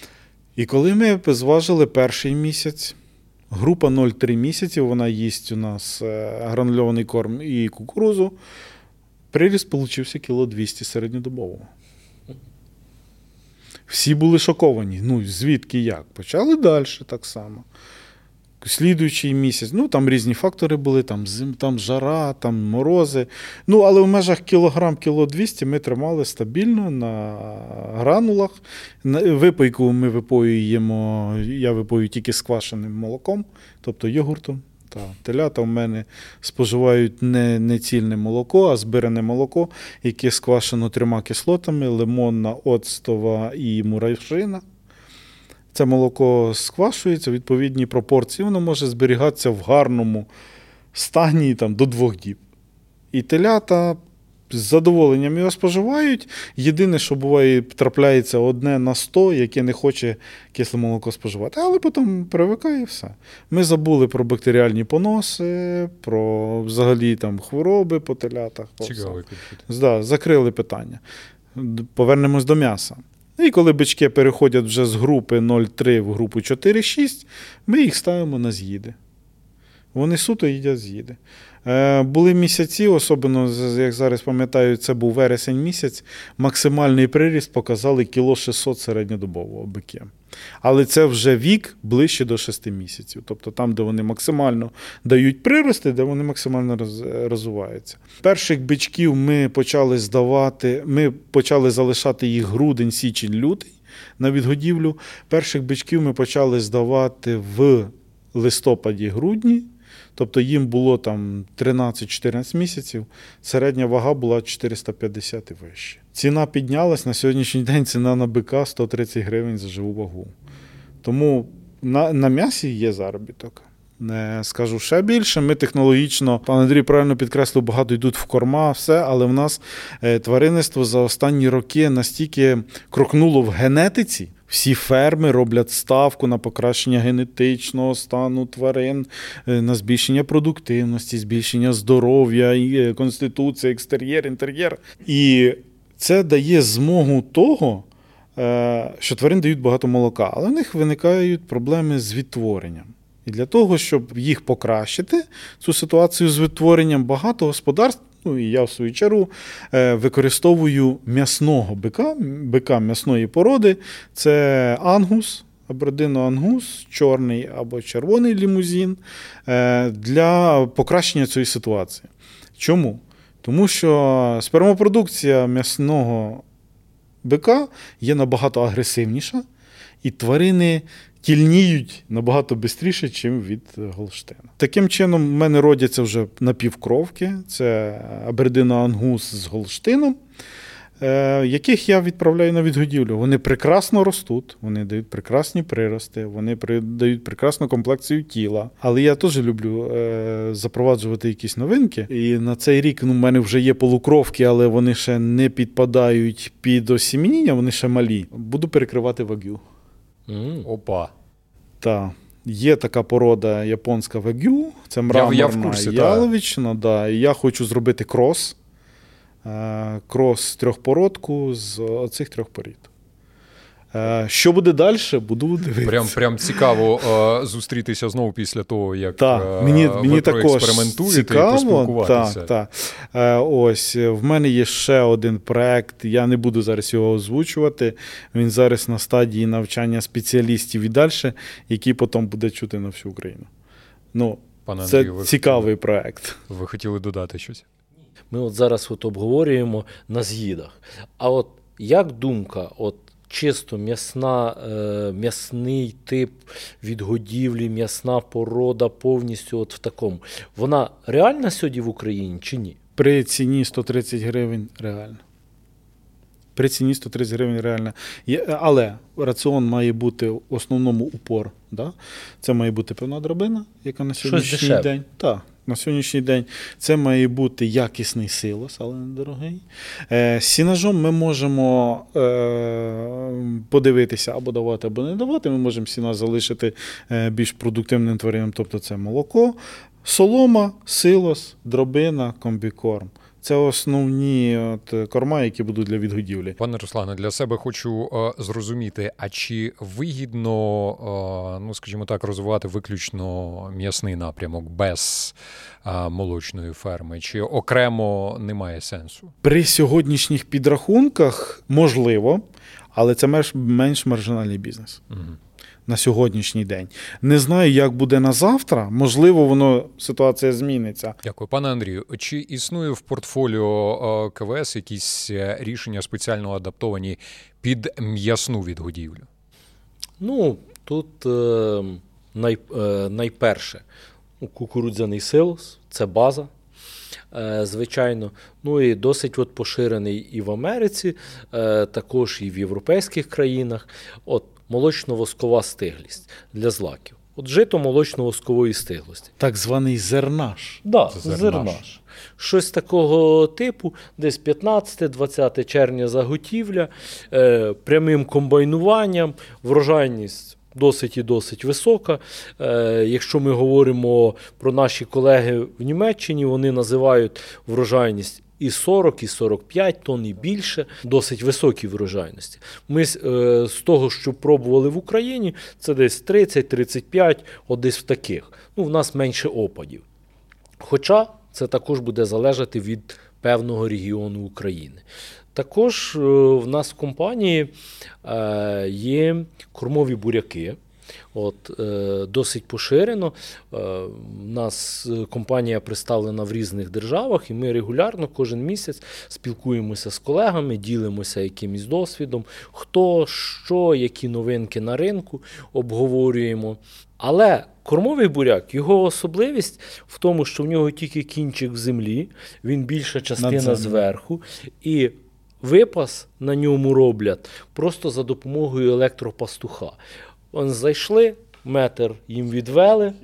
І коли ми зважили перший місяць, група нуль цілих три місяці, вона їсть у нас гранульований корм і кукурузу, приріст получився кіло двісті середньодобового. Всі були шоковані. Ну, звідки, як? Почали далі так само. Слідуючий місяць, ну, там різні фактори були, там, зим, там жара, там морози. Ну, але в межах кілограм, кіло двісті ми тримали стабільно на гранулах. Випойку ми випоюємо, я випою тільки з квашеним молоком, тобто йогуртом. Та, телята в мене споживають не, не цільне молоко, а збиране молоко, яке сквашено трьома кислотами, лимонна, оцтова і мурашина. Це молоко сквашується в відповідній пропорції, воно може зберігатися в гарному стані там, до двох діб. І телята з задоволенням його споживають. Єдине, що буває, трапляється одне на сто, яке не хоче кисле молоко споживати. Але потім привикає і все. Ми забули про бактеріальні поноси, про взагалі там, хвороби по телятах. Цікавий підхід. Да, закрили питання. Повернемось до м'яса. І коли бички переходять вже з групи нуль цілих три в групу чотири шість, ми їх ставимо на з'їди. Вони суто їдять з'їди. Е, були місяці, особливо, як зараз пам'ятаю, це був вересень місяць, максимальний приріст показали кіло шістсот середньодобового бики. Але це вже вік ближче до шести місяців. Тобто там, де вони максимально дають прирости, де вони максимально роз, розвиваються. Перших бичків ми почали здавати, ми почали залишати їх грудень, січень, лютий на відгодівлю. Перших бичків ми почали здавати в листопаді-грудні. Тобто їм було там тринадцять-чотирнадцять місяців, середня вага була чотириста п'ятдесят і вище. Ціна піднялась, на сьогоднішній день ціна на бика сто тридцять гривень за живу вагу. Тому на, на м'ясі є заробіток. Не скажу ще більше, ми технологічно, пан Андрій правильно підкреслив, багато йдуть в корма, все, але в нас е, тваринництво за останні роки настільки крокнуло в генетиці. Всі ферми роблять ставку на покращення генетичного стану тварин, е, на збільшення продуктивності, збільшення здоров'я, е, конституція, екстер'єр, інтер'єр. І це дає змогу того, е, що тварин дають багато молока, але в них виникають проблеми з відтворенням. І для того, щоб їх покращити, цю ситуацію з відтворенням, багато господарств, ну і я в свою чергу, використовую м'ясного бика, бика м'ясної породи. Це ангус, абердино-ангус, чорний або червоний лімузин, для покращення цієї ситуації. Чому? Тому що спермопродукція м'ясного бика є набагато агресивніша, і тварини тільніють набагато швидше, ніж від Голштина. Таким чином, в мене родяться вже напівкровки. Це абердино-ангус з Голштином, яких я відправляю на відгодівлю. Вони прекрасно ростуть, вони дають прекрасні прирости, вони дають прекрасну комплекцію тіла. Але я теж люблю запроваджувати якісь новинки. І на цей рік ну, в мене вже є полукровки, але вони ще не підпадають під осіміння, вони ще малі. Буду перекривати вагю. Mm. Опа. Так. Є така порода японська вагю, це мраморна яловичина. Да. І я хочу зробити крос. Крос трьохпородку з оцих трьох порід. Що буде далі, буду дивитися. Прям, прям цікаво uh, зустрітися знову після того, як так, uh, мені, ви мені проекспериментуєте цікаво, і поспілкуватися. Так, так. Uh, ось, в мене є ще один проект, я не буду зараз його озвучувати, він зараз на стадії навчання спеціалістів і далі, який потім буде чути на всю Україну. Ну, Пане це Андрію, ви цікавий хотіли, проект. Ви хотіли додати щось? Ми от зараз от обговорюємо на з'їдах. А от як думка, от чисто м'ясна, е, м'ясний тип відгодівлі, м'ясна порода повністю от в такому, вона реальна сьогодні в Україні чи ні? При ціні сто тридцять гривень реально. При ціні сто тридцять гривень реально. Є, але раціон має бути в основному упор. Да? Це має бути певна драбина, яка на сьогоднішній день. Так. На сьогоднішній день це має бути якісний силос, але недорогий. Е, з сінажом ми можемо е, подивитися або давати, або не давати. Ми можемо сінаж залишити е, більш продуктивним тваринам, тобто це молоко, солома, силос, дробина, комбікорм. Це основні от, корма, які будуть для відгодівлі. Пане Руслане, для себе хочу е, зрозуміти, а чи вигідно, е, ну, скажімо так, розвивати виключно м'ясний напрямок без е, молочної ферми? Чи окремо немає сенсу? При сьогоднішніх підрахунках можливо, але це менш, менш маржинальний бізнес. Угу. На сьогоднішній день. Не знаю, як буде на завтра. Можливо, воно, ситуація зміниться. Дякую. Пане Андрію, чи існує в портфоліо КВС якісь рішення спеціально адаптовані під м'ясну відгодівлю? Ну, тут е, най, е, найперше кукурудзяний силос – це база. Е, звичайно, ну і досить от поширений і в Америці, е, також і в європейських країнах. От молочно-воскова стиглість для злаків. От жито молочно-воскової стиглості. Так званий зернаш. Да, зернаш. зернаш. Щось такого типу, десь п'ятнадцяте-двадцяте червня заготівля, е, прямим комбайнуванням, врожайність досить і досить висока. Е, якщо ми говоримо про наші колеги в Німеччині, вони називають врожайність і сорок, і сорок п'ять тонн, і більше, досить високі врожайності. Ми е, з того, що пробували в Україні, це десь тридцять-тридцять п'ять, от десь в таких. Ну, в нас менше опадів. Хоча це також буде залежати від певного регіону України. Також е, в нас в компанії е, є кормові буряки. От, е, досить поширено. Е, у нас компанія представлена в різних державах, і ми регулярно кожен місяць спілкуємося з колегами, ділимося якимось досвідом, хто, що, які новинки на ринку обговорюємо. Але кормовий буряк, його особливість в тому, що в нього тільки кінчик в землі, він більша частина зверху, і випас на ньому роблять просто за допомогою електропастуха. Вони зайшли, метр їм відвели,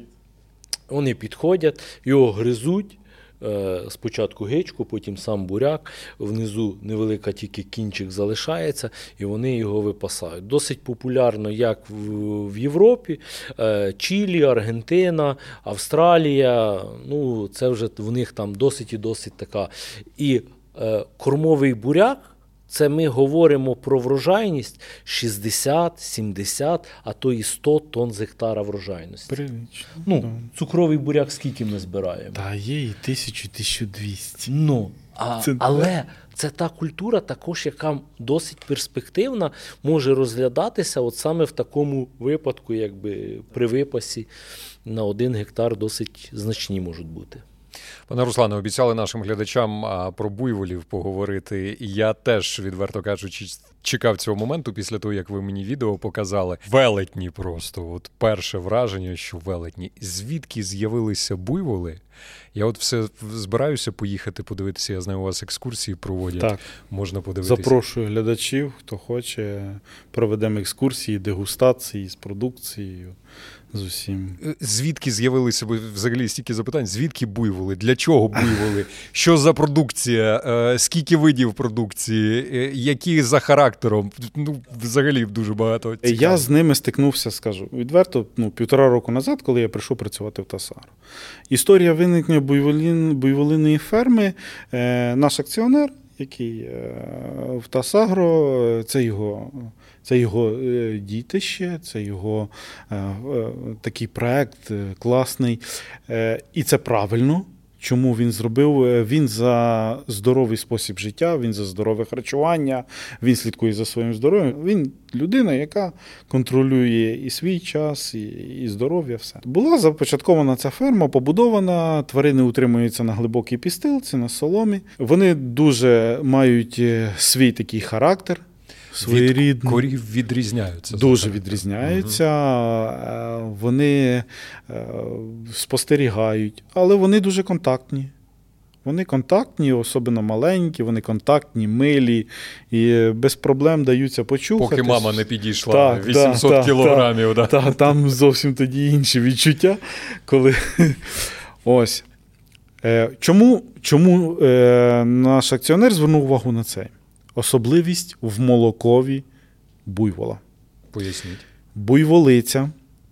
вони підходять, його гризуть, спочатку гичку, потім сам буряк, внизу невелика тільки кінчик залишається, і вони його випасають. Досить популярно як в Європі, Чилі, Аргентина, Австралія, ну це вже в них там досить і досить така. І е, кормовий буряк, це ми говоримо про врожайність шістдесят, сімдесят, а то і сто тонн з гектара врожайності. Прилично. Ну, цукровий буряк скільки ми збираємо? Та є і тисячу, тисячу двісті. Ну, а, Це... але це та культура також, яка досить перспективна, може розглядатися от саме в такому випадку, якби при випасі на один гектар досить значні можуть бути. Пане Руслане, обіцяли нашим глядачам про буйволів поговорити. Я теж, відверто кажучи, чекав цього моменту після того, як ви мені відео показали. Велетні просто. От перше враження, що велетні. Звідки з'явилися буйволи? Я от все збираюся поїхати подивитися. Я знаю, у вас екскурсії проводять. Так. Можна подивитися. Запрошую глядачів, хто хоче. Проведемо екскурсії, дегустації з продукцією. З усім. Звідки з'явилися, взагалі стільки запитань, звідки буйволи, для чого буйволи, що за продукція, скільки видів продукції, які за характером, ну, взагалі дуже багато цікаво. Я з ними стикнувся, скажу, відверто, ну, півтора року назад, коли я прийшов працювати в Тасару. Історія виникнення буйволин, буйволиної ферми, е, наш акціонер, який е, в Тасагро, це його... Це його дітище, це його е, е, такий проект е, класний. Е, і це правильно. Чому він зробив? Він за здоровий спосіб життя, він за здорове харчування, він слідкує за своїм здоров'ям. Він людина, яка контролює і свій час, і, і здоров'я, все. Була започаткована ця ферма, побудована, тварини утримуються на глибокій підстилці, на соломі. Вони дуже мають свій такий характер. Від корів відрізняються. Дуже відрізняються. Угу. Вони спостерігають, але вони дуже контактні. Вони контактні, особливо маленькі, вони контактні, милі і без проблем даються почухати. Поки мама не підійшла, так, вісімсот так, кілограмів. Так, да. так, там зовсім тоді інші відчуття. Коли... Ось. Чому, чому наш акціонер звернув увагу на це? Особливість в молокові буйвола. Поясніть. Буйволиця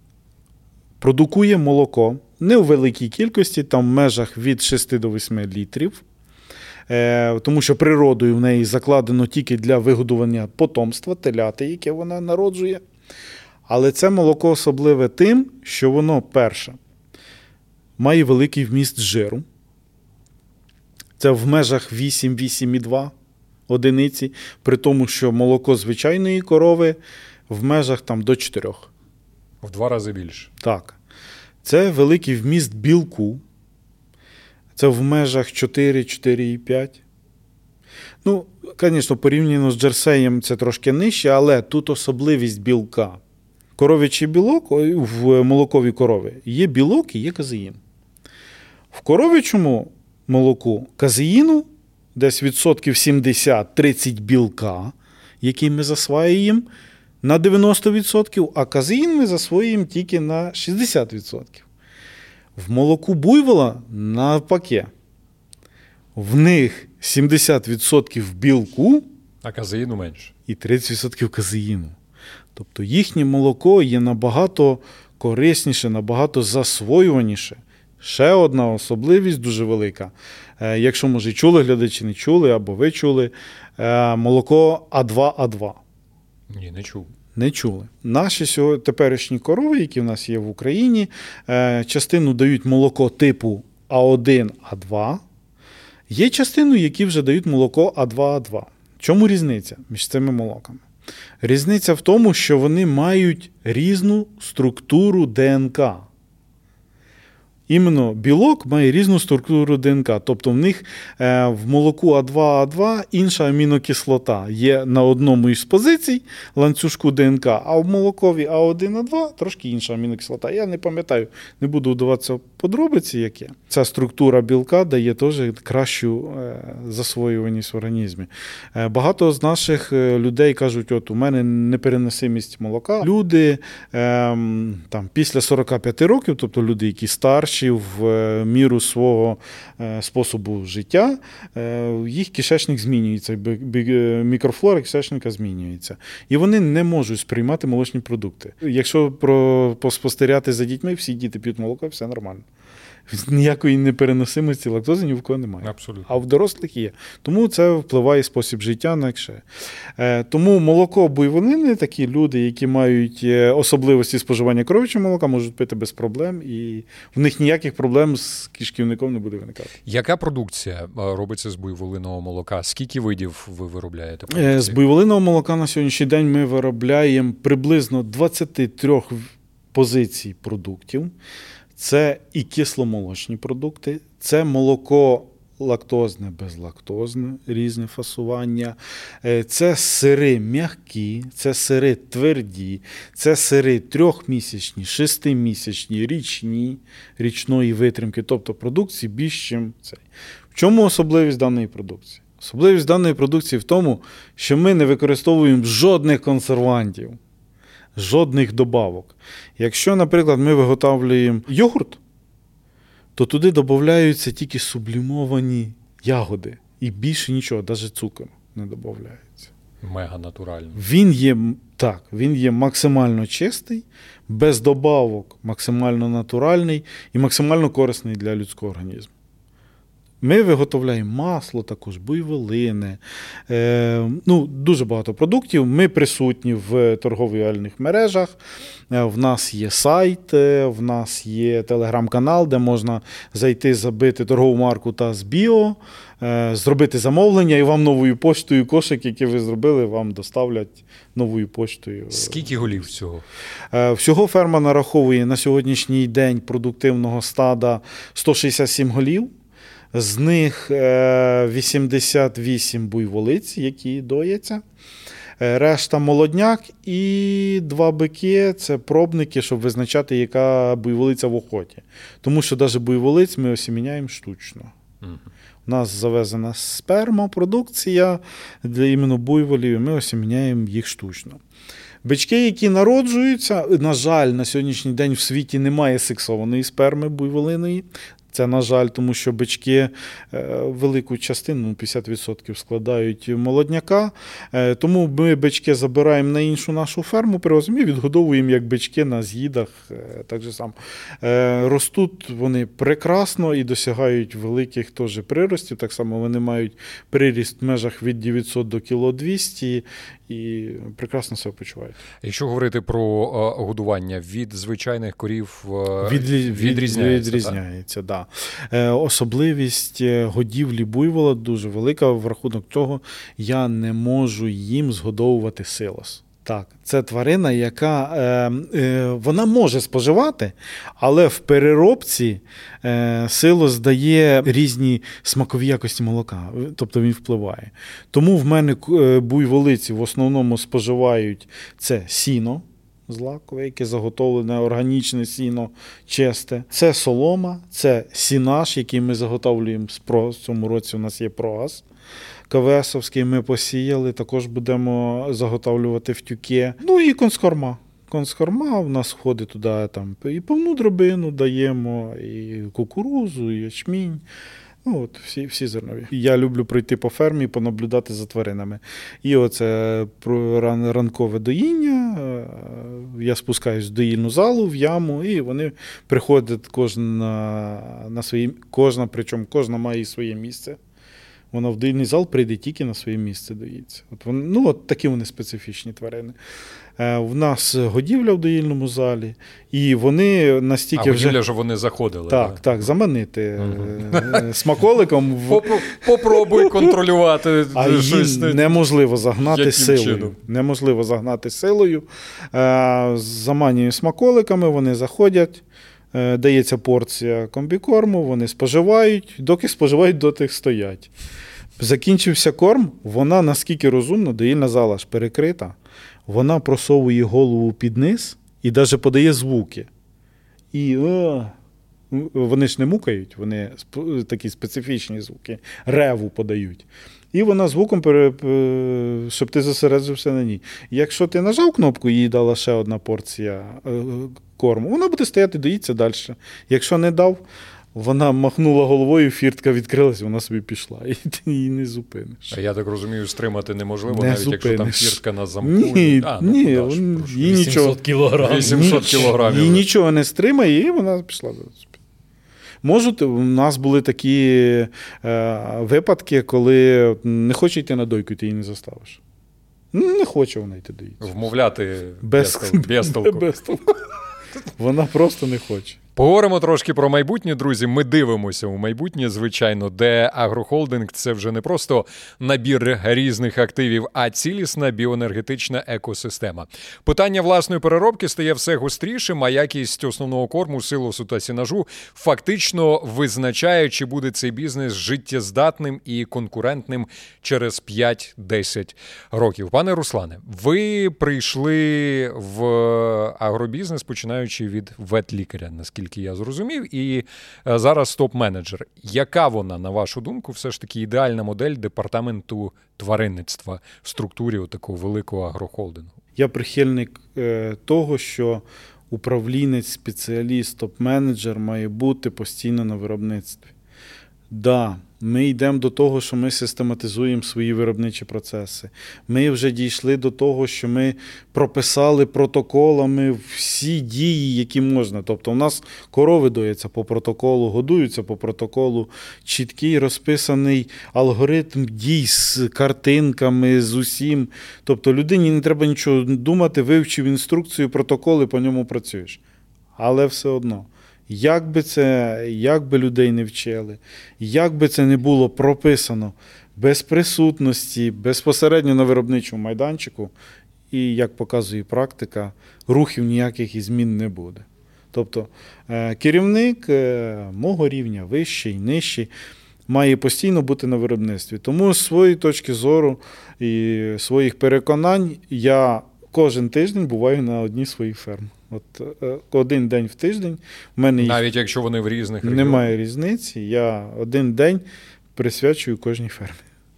продукує молоко не у великій кількості, там в межах від шести до восьми літрів, е, тому що природою в неї закладено тільки для вигодування потомства, теляти, яке вона народжує. Але це молоко особливе тим, що воно, перше, має великий вміст жиру. Це в межах вісім - вісім і два одиниці, при тому, що молоко звичайної корови в межах там до чотирьох. В два рази більше. Так. Це великий вміст білку. Це в межах чотири - чотири і п'ять. Ну, звісно, порівняно з джерсеєм це трошки нижче, але тут особливість білка. Коров'ячий білок в молоковій корови є білок і є казеїн. В коров'ячому молоку казеїну десь відсотків сімдесят - тридцять білка, який ми засвоюємо на дев'яносто відсотків, а казеїн ми засвоюємо тільки на шістдесят відсотків. В молоку буйвола навпаки. В них сімдесят відсотків білку, а казеїну менше. І тридцять відсотків казеїну. Тобто їхнє молоко є набагато корисніше, набагато засвоюваніше. Ще одна особливість дуже велика. Якщо, може, чули глядачі, не чули, або ви чули, молоко А два А два. Ні, не чув. Не чули. Наші сьогодні, теперішні корови, які в нас є в Україні, частину дають молоко типу А один А два. Є частину, які вже дають молоко А два А два. Чому різниця між цими молоками? Різниця в тому, що вони мають різну структуру ДНК. Іменно білок має різну структуру ДНК, тобто в них е, в молоку А два А два інша амінокислота є на одному із позицій ланцюжку ДНК, а в молокові А один А два трошки інша амінокислота. Я не пам'ятаю, не буду вдаватися в подробиці, яке. Ця структура білка дає теж кращу е, засвоюваність в організмі. Е, багато з наших людей кажуть, от у мене непереносимість молока. Люди е, там, після сорока п'яти років, тобто люди, які старші, в міру свого способу життя, їх кишечник змінюється, мікрофлора кишечника змінюється. І вони не можуть сприймати молочні продукти. Якщо поспостерігати за дітьми, всі діти п'ють молоко, все нормально. Ніякої непереносимості лактози ні в кого немає. Абсолютно. А в дорослих є. Тому це впливає спосіб життя на якше. Тому молоко буйволини, такі люди, які мають особливості споживання коров'ячого молока, можуть пити без проблем, і в них ніяких проблем з кишківником не буде виникати. Яка продукція робиться з буйволиного молока? Скільки видів ви виробляєте продукції? З буйволиного молока на сьогоднішній день ми виробляємо приблизно двадцять три позицій продуктів. Це і кисломолочні продукти, це молоко лактозне, безлактозне, різне фасування, це сири м'які, це сири тверді, це сири трьохмісячні, шестимісячні, річні, річної витримки, тобто продукції більш, ніж цей. В чому особливість даної продукції? Особливість даної продукції в тому, що ми не використовуємо жодних консервантів. Жодних добавок. Якщо, наприклад, ми виготовлюємо йогурт, то туди додаються тільки сублімовані ягоди. І більше нічого, навіть цукор не додається. Мега натурально. Він є, так, він є максимально чистий, без добавок, максимально натуральний і максимально корисний для людського організму. Ми виготовляємо масло, також буйволини, е, ну, дуже багато продуктів. Ми присутні в торговельних мережах, е, в нас є сайт, е, в нас є телеграм-канал, де можна зайти, забити торгову марку та з біо, е, зробити замовлення, і вам новою поштою кошик, який ви зробили, вам доставлять новою поштою. Скільки голів всього? Е, всього ферма нараховує на сьогоднішній день продуктивного стада сто шістдесят сім голів. З них вісімдесят вісім буйволиць, які дояться. Решта молодняк і два бики – це пробники, щоб визначати, яка буйволиця в охоті. Тому що навіть буйволиць ми осіміняємо штучно. Угу. У нас завезена спермопродукція для іменно буйволів, і ми осіміняємо їх штучно. Бички, які народжуються, на жаль, на сьогоднішній день в світі немає сексованої сперми буйволиної. Це, на жаль, тому що бички велику частину, п'ятдесят відсотків, складають молодняка. Тому ми бички забираємо на іншу нашу ферму, привозимо і відгодовуємо як бички на з'їдах. Так же сам. Ростуть вони прекрасно і досягають великих теж приростів. Так само вони мають приріст в межах від дев'ятсот до кіло двісті і прекрасно себе почувають. Якщо говорити про годування, від звичайних корів від, відрізняється? Відрізняється, так. Да. Е, особливість годівлі буйвола дуже велика, в рахунок того, я не можу їм згодовувати силос. Так, це тварина, яка е, е, вона може споживати, але в переробці е, силос дає різні смакові якості молока, тобто він впливає. Тому в мене буйволиці в основному споживають це сіно злакове, яке заготовлене, органічне сіно, чисте. Це солома, це сінаж, який ми заготовлюємо в цьому році, у нас є прогаз. КВСовський ми посіяли, також будемо заготовлювати в тюки. Ну і конскорма. Конскорма в нас входить туди, там, і повну дробину даємо, і кукурузу, і ячмінь. Ну, от, всі, всі зернові. Я люблю пройти по фермі і понаблюдати за тваринами. І оце ран, ранкове доїння, я спускаюсь в доїльну залу, в яму, і вони приходять кожна, на свої, кожна, причому кожна має своє місце. Вона в доїльний зал прийде тільки на своє місце доїться. От вони, ну, от такі вони специфічні тварини. Е, в нас годівля в доїльному залі, і вони настільки а вже... А годівля, що вони заходили. Так, да? так, заманити угу. смаколиком. В... Попробуй контролювати. А щось їм неможливо загнати силою. Чином? Неможливо загнати силою. Е, заманюємо смаколиками, вони заходять, е, дається порція комбікорму, вони споживають, доки споживають, доти стоять. Закінчився корм, вона, наскільки розумно, доїльна зала ж перекрита, вона просовує голову під низ і навіть подає звуки. І о, вони ж не мукають, вони такі специфічні звуки, реву подають. І вона звуком, щоб ти зосереджився на ній. Якщо ти нажав кнопку, їй дала ще одна порція корму, вона буде стояти, доїться далі. Якщо не дав, вона махнула головою, фіртка відкрилась, вона собі пішла. І ти її не зупиниш. А я так розумію, стримати неможливо, не навіть зупиниш. якщо там фіртка на замку. Ні, а, ну, ні, куди ж, він, прошу. їй нічого, вісімсот кілограмів. вісімсот кілограмів. Їй нічого не стримає, і вона пішла. Можуть, у нас були такі е, випадки, коли не хоче йти на дойку, ти її не заставиш. Не хоче вона йти доїти. Вмовляти Без, без толку. Без толку. Вона просто не хоче. Поговоримо трошки про майбутнє, друзі. Ми дивимося у майбутнє, звичайно, де агрохолдинг – це вже не просто набір різних активів, а цілісна біоенергетична екосистема. Питання власної переробки стає все гострішим, а якість основного корму, силосу та сінажу фактично визначає, чи буде цей бізнес життєздатним і конкурентним через п'ять-десять років. Пане Руслане, ви прийшли в агробізнес, починаючи від ветлікаря, наскільки я зрозумів, і зараз топ-менеджер. Яка вона, на вашу думку, все ж таки ідеальна модель департаменту тваринництва в структурі такого великого агрохолдингу? Я прихильник е, того, що управлінець, спеціаліст, топ-менеджер має бути постійно на виробництві. Да, ми йдемо до того, що ми систематизуємо свої виробничі процеси. Ми вже дійшли до того, що ми прописали протоколами всі дії, які можна. Тобто у нас корови дояться по протоколу, годуються по протоколу, чіткий розписаний алгоритм дій з картинками, з усім. Тобто людині не треба нічого думати, вивчив інструкцію, протоколи, по ньому працюєш. Але все одно. Як би це, як би людей не вчили, як би це не було прописано без присутності, безпосередньо на виробничому майданчику, і, як показує практика, рухів ніяких і змін не буде. Тобто керівник мого рівня, вищий, нижчий, має постійно бути на виробництві. Тому з своєї точки зору і своїх переконань я кожен тиждень буваю на одній своїй фермі. От один день в тиждень в мене їх... Навіть якщо вони в різних регіонах? Немає різниці. Я один день присвячую кожній фермі.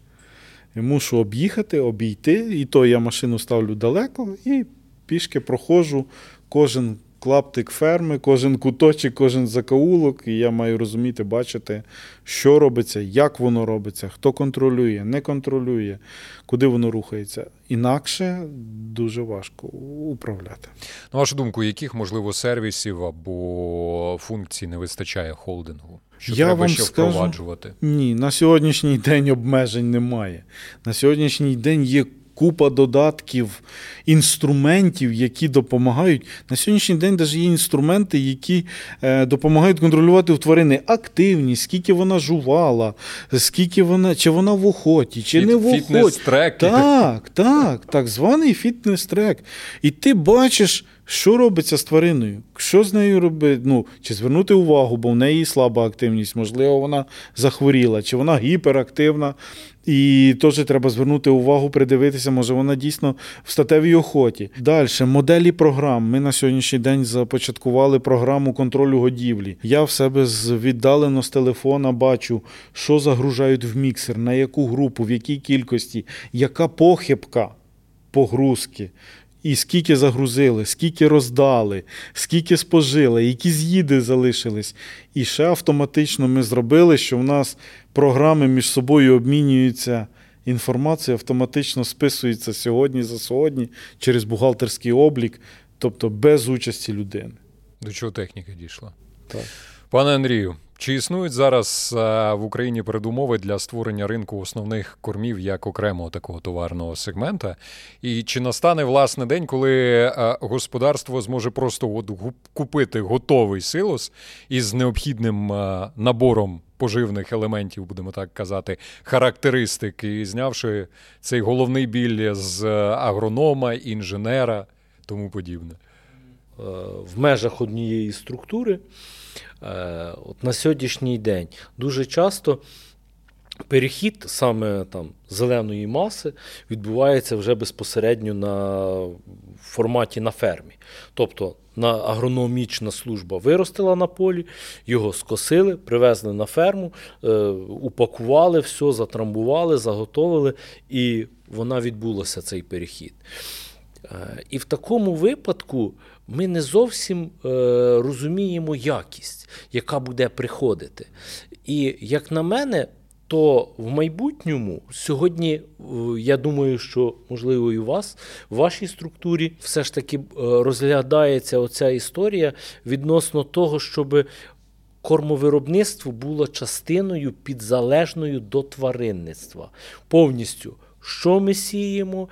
Я мушу об'їхати, обійти, і то я машину ставлю далеко і пішки проходжу кожен клаптик ферми, кожен куточок, кожен закоулок, і я маю розуміти, бачити, що робиться, як воно робиться, хто контролює, не контролює, куди воно рухається. Інакше дуже важко управляти. На вашу думку, яких, можливо, сервісів або функцій не вистачає холдингу? Що я треба вам ще скажу, впроваджувати? Ні, на сьогоднішній день обмежень немає. На сьогоднішній день є купа додатків, інструментів, які допомагають. На сьогоднішній день навіть є інструменти, які е, допомагають контролювати у тварини активність, скільки вона жувала, скільки вона, чи вона в охоті, чи Фіт, не в охоті. Фітнес-треки. Так, так, так званий фітнес-трек. І ти бачиш, що робиться з твариною, що з нею робити, ну, чи звернути увагу, бо в неї слаба активність, можливо, вона захворіла, чи вона гіперактивна, і теж треба звернути увагу, придивитися, може вона дійсно в статевій охоті. Далі, моделі програм. Ми на сьогоднішній день започаткували програму контролю годівлі. Я в себе віддалено з телефона бачу, що загружають в міксер, на яку групу, в якій кількості, яка похибка погрузки. І скільки загрузили, скільки роздали, скільки спожили, які з'їди залишились. І ще автоматично ми зробили, що в нас програми між собою обмінюються, інформація автоматично списується сьогодні за сьогодні через бухгалтерський облік, тобто без участі людини. До чого техніка дійшла? Так. Пане Андрію, чи існують зараз в Україні передумови для створення ринку основних кормів як окремого такого товарного сегмента? І чи настане, власне, день, коли господарство зможе просто купити готовий силос із необхідним набором поживних елементів, будемо так казати, характеристик, і знявши цей головний біль з агронома, інженера, тому подібне? в межах однієї структури, от на сьогоднішній день дуже часто перехід саме там зеленої маси відбувається вже безпосередньо на форматі на фермі. Тобто на агрономічна служба виростила на полі, його скосили, привезли на ферму, е, упакували все, затрамбували, заготовили, і вона відбулася, цей перехід. Е, і в такому випадку ми не зовсім е, розуміємо якість, яка буде приходити. І, як на мене, то в майбутньому сьогодні, я думаю, що, можливо, і у вас, в вашій структурі все ж таки розглядається оця історія відносно того, щоб кормовиробництво було частиною підзалежною до тваринництва. Повністю, що ми сіємо,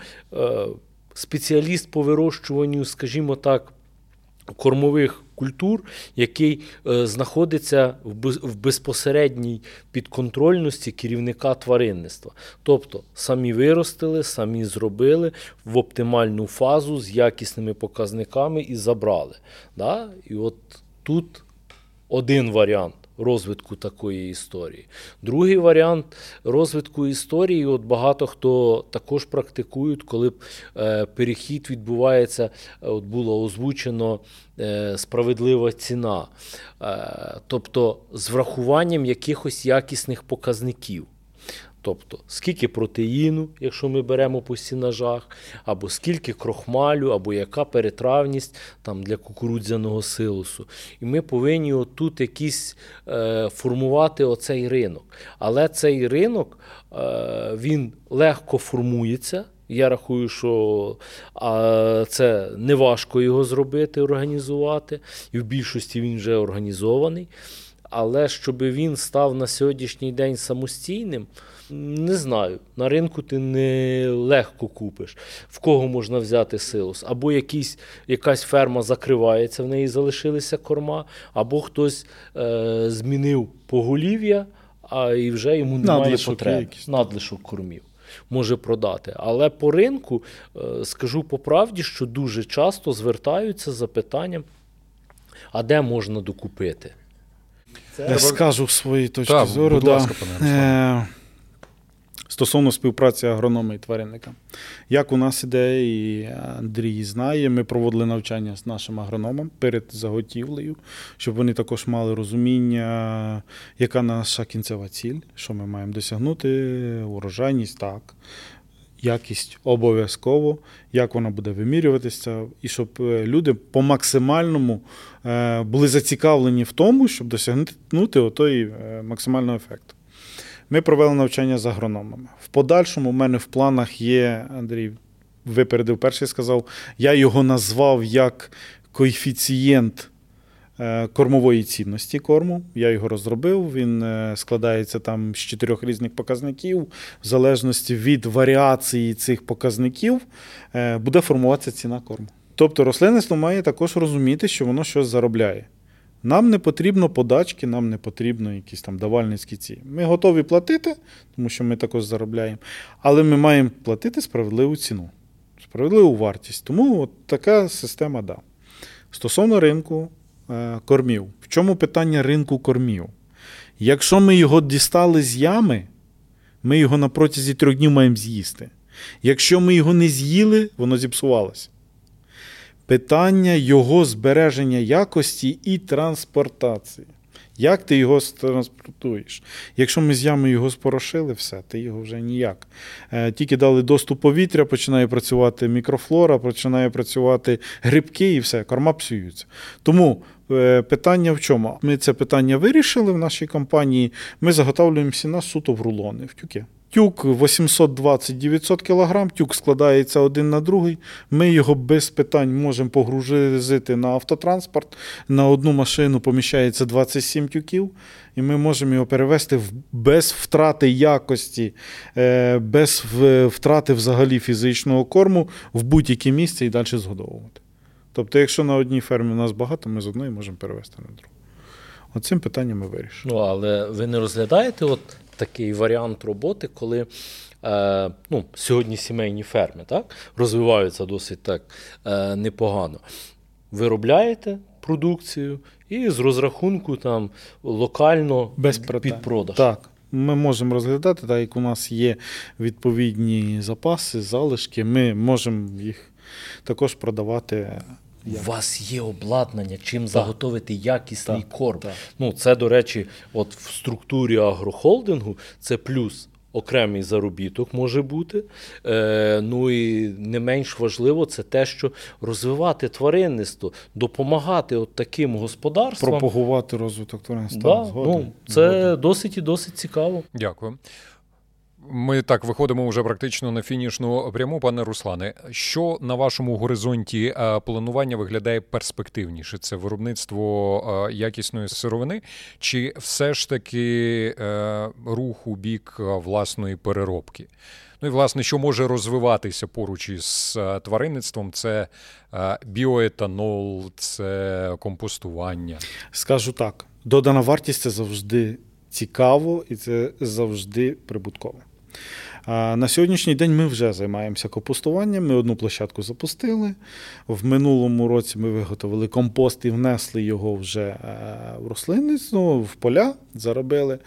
спеціаліст по вирощуванню, скажімо так, кормових культур, який е, знаходиться в, без, в безпосередній підконтрольності керівника тваринництва. Тобто самі виростили, самі зробили в оптимальну фазу з якісними показниками і забрали. Да? І от тут один варіант розвитку такої історії. Другий варіант розвитку історії, от багато хто також практикують, коли е, перехід відбувається, от було озвучено е, справедлива ціна, е, тобто з врахуванням якихось якісних показників. Тобто, скільки протеїну, якщо ми беремо по сінажах, або скільки крохмалю, або яка перетравність там, для кукурудзяного силосу. І ми повинні отут якийсь е, формувати оцей ринок. Але цей ринок, е, він легко формується. Я рахую, що а, це не важко його зробити, організувати. І в більшості він вже організований. Але щоб він став на сьогоднішній день самостійним, не знаю. На ринку ти не легко купиш. В кого можна взяти силос? Або якийсь, якась ферма закривається, в неї залишилися корма, або хтось е, змінив поголів'я, а і вже йому немає Надлишок потреби. якийсь. Надлишок кормів може продати. Але по ринку, е, скажу по правді, що дуже часто звертаються з запитанням, а де можна докупити? Це... Я скажу свої точки Так, зору. будь Да. ласка, пане Руслане. Е, Стосовно співпраці агронома і тваринника. Як у нас іде, і Андрій знає, ми проводили навчання з нашим агрономом перед заготівлею, щоб вони також мали розуміння, яка наша кінцева ціль, що ми маємо досягнути, урожайність, так, якість обов'язково, як вона буде вимірюватися, і щоб люди по максимальному були зацікавлені в тому, щоб досягнути отої максимального ефекту. Ми провели навчання з агрономами. В подальшому в мене в планах є, Андрій випередив перший, сказав, я його назвав як коефіцієнт кормової цінності корму. Я його розробив, він складається там з чотирьох різних показників. В залежності від варіації цих показників буде формуватися ціна корму. Тобто рослинництво має також розуміти, що воно щось заробляє. Нам не потрібно подачки, нам не потрібно якісь там давальницькі ці. Ми готові платити, тому що ми також заробляємо, але ми маємо платити справедливу ціну, справедливу вартість. Тому от така система, да. Стосовно ринку е, кормів. В чому питання ринку кормів? Якщо ми його дістали з ями, ми його на протязі трьох днів маємо з'їсти. Якщо ми його не з'їли, воно зіпсувалося. Питання його збереження якості і транспортації. Як ти його транспортуєш? Якщо ми з ями його спорошили, все, ти його вже ніяк. Е, тільки дали доступ повітря, починає працювати мікрофлора, починає працювати грибки і все, корма псуються. Тому е, питання в чому? Ми це питання вирішили в нашій компанії, ми заготовлюємо сіна суто в рулони, в тюки. Тюк вісімсот двадцять - дев'ятсот кілограм, тюк складається один на другий. Ми його без питань можемо погрузити на автотранспорт. На одну машину поміщається двадцять сім тюків, і ми можемо його перевезти без втрати якості, без втрати взагалі фізичного корму в будь-яке місце і далі згодовувати. Тобто, якщо на одній фермі у нас багато, ми з одної можемо перевезти на другу. Оцим питанням ми вирішимо. Ну, але ви не розглядаєте от такий варіант роботи, коли е, ну, сьогодні сімейні ферми так, розвиваються досить так е, непогано. виробляєте продукцію і з розрахунку там локально Без під продаж. Так. Ми можемо розглядати, так як у нас є відповідні запаси, залишки, ми можемо їх також продавати. У вас є обладнання, чим заготовити якісний Так. корм. Так. Ну, це, до речі, от в структурі агрохолдингу це плюс. Окремий заробіток може бути. Е, ну і не менш важливо це те, що розвивати тваринництво, допомагати от таким господарствам. Пропагувати розвиток тваринства. Да, Згоден. ну, це Згоден. досить і досить цікаво. Дякую. Ми так виходимо вже практично на фінішну пряму. Пане Руслане, що на вашому горизонті е, планування виглядає перспективніше? Це виробництво е, якісної сировини чи все ж таки е, рух у бік е, власної переробки? Ну і, власне, що може розвиватися поруч із е, тваринництвом? Це е, біоетанол, це компостування. Скажу так, додана вартість – це завжди цікаво і це завжди прибутково. На сьогоднішній день ми вже займаємося компостуванням, ми одну площадку запустили. В минулому році ми виготовили компост і внесли його вже в рослинництво, в поля заробили.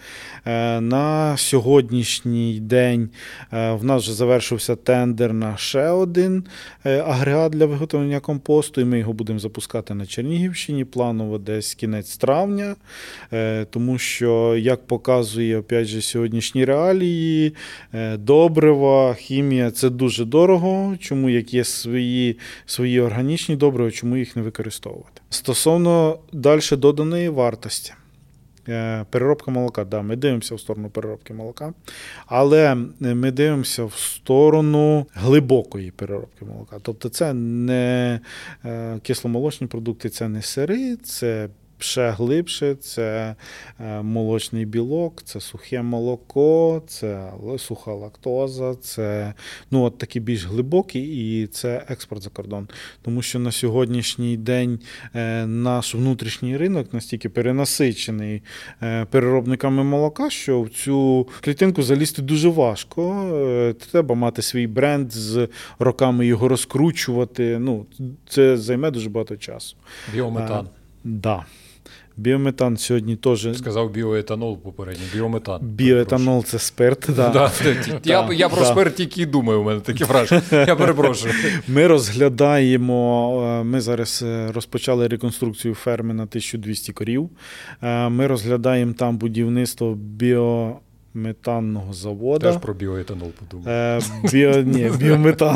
На сьогоднішній день в нас вже завершився тендер на ще один агрегат для виготовлення компосту, і ми його будемо запускати на Чернігівщині, планово десь кінець травня, тому що, як показує, опять же, сьогоднішні реалії, добрива, хімія – це дуже дорого, чому як є свої, свої органічні добрива, чому їх не використовувати. Стосовно далі доданої вартості. Переробка молока, да, ми дивимося в сторону переробки молока, але ми дивимося в сторону глибокої переробки молока. Тобто це не кисломолочні продукти, це не сири, це ще глибше, це молочний білок, це сухе молоко, це суха лактоза, це ну, от такі більш глибокі, і це експорт за кордон. Тому що на сьогоднішній день наш внутрішній ринок настільки перенасичений переробниками молока, що в цю клітинку залізти дуже важко. Треба мати свій бренд, з роками його розкручувати. Ну, це займе дуже багато часу. Біометан. Так. Да. Біометан сьогодні теж... Сказав біоетанол попередньо, біометан. Біоетанол – це спирт, да. Да, я, я про да. спирт тільки думаю, у мене таке враження. Я перепрошую. Ми розглядаємо, ми зараз розпочали реконструкцію ферми на тисячу двісті корів. Ми розглядаємо там будівництво біо... метанного заводу. Теж про біоетанол подумав. Е, біо, ні, біометан.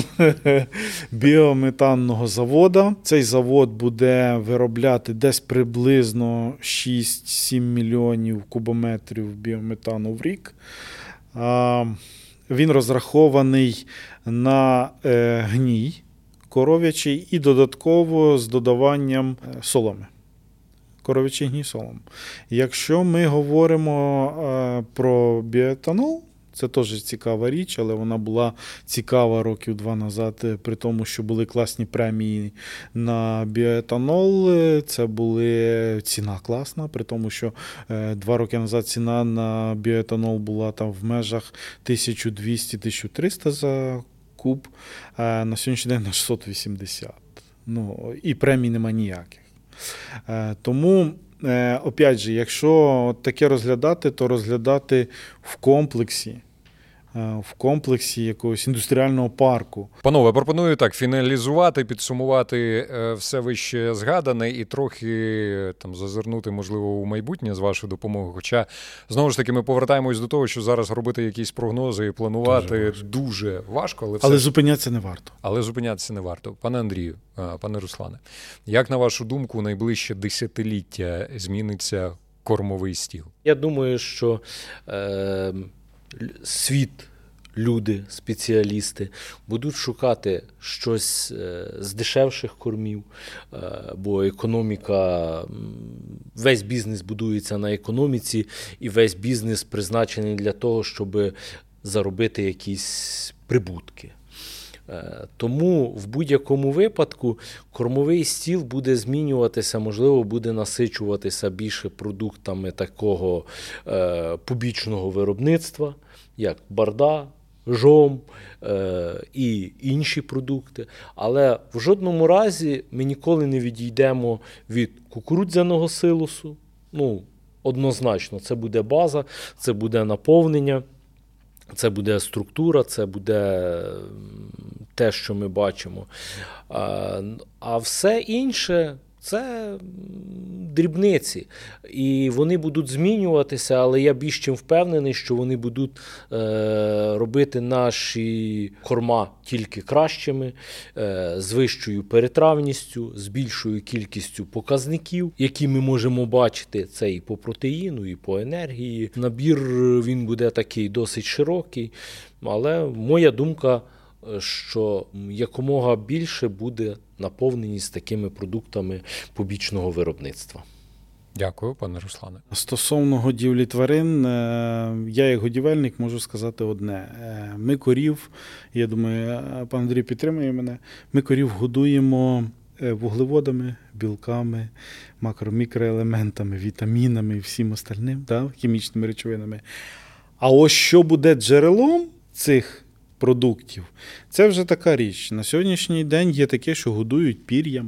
Біометанного заводу. Цей завод буде виробляти десь приблизно шість-сім мільйонів кубометрів біометану в рік. Е, він розрахований на е, гній коров'ячий і додатково з додаванням соломи. Коров'ячий гній солом. Якщо ми говоримо е, про біоетанол, це теж цікава річ, але вона була цікава років два назад, при тому, що були класні премії на біоетанол, це була ціна класна, при тому, що е, два роки назад ціна на біоетанол була там в межах тисяча двісті - тисяча триста за куб, а на сьогоднішній день на шістсот вісімдесят. Ну, і премій нема ніяких. Тому, опять же, якщо таке розглядати, то розглядати в комплексі, в комплексі якогось індустріального парку. Панове, пропоную так фіналізувати, підсумувати все вище згадане і трохи там зазирнути, можливо, у майбутнє з вашою допомогою. Хоча, знову ж таки, ми повертаємось до того, що зараз робити якісь прогнози і планувати дуже важко, дуже важко але, все... але зупинятися не варто. Але зупинятися не варто. Пане Андрію, пане Руслане, як, на вашу думку, найближче десятиліття зміниться кормовий стіл? Я думаю, що е, світ, люди, спеціалісти будуть шукати щось е, з дешевших кормів, е, бо економіка, весь бізнес будується на економіці, і весь бізнес призначений для того, щоб заробити якісь прибутки. Тому в будь-якому випадку кормовий стіл буде змінюватися, можливо, буде насичуватися більше продуктами такого е, побічного виробництва, як барда, жом е, і інші продукти. Але в жодному разі ми ніколи не відійдемо від кукурудзяного силосу. Ну, однозначно, це буде база, це буде наповнення, це буде структура, це буде те, що ми бачимо. А, а все інше – це дрібниці. І вони будуть змінюватися, але я більш чим впевнений, що вони будуть е, робити наші корма тільки кращими, е, з вищою перетравністю, з більшою кількістю показників, які ми можемо бачити. Це і по протеїну, і по енергії. Набір він буде такий досить широкий, але моя думка, що якомога більше буде наповненість такими продуктами побічного виробництва. Дякую, пане Руслане. Стосовно годівлі тварин, я як годівельник можу сказати одне. Ми корів, я думаю, пан Андрій підтримує мене, ми корів годуємо вуглеводами, білками, макро-мікроелементами, вітамінами і всім остальним, да, хімічними речовинами. А ось що буде джерелом цих продуктів, це вже така річ. На сьогоднішній день є таке, що годують пір'ям.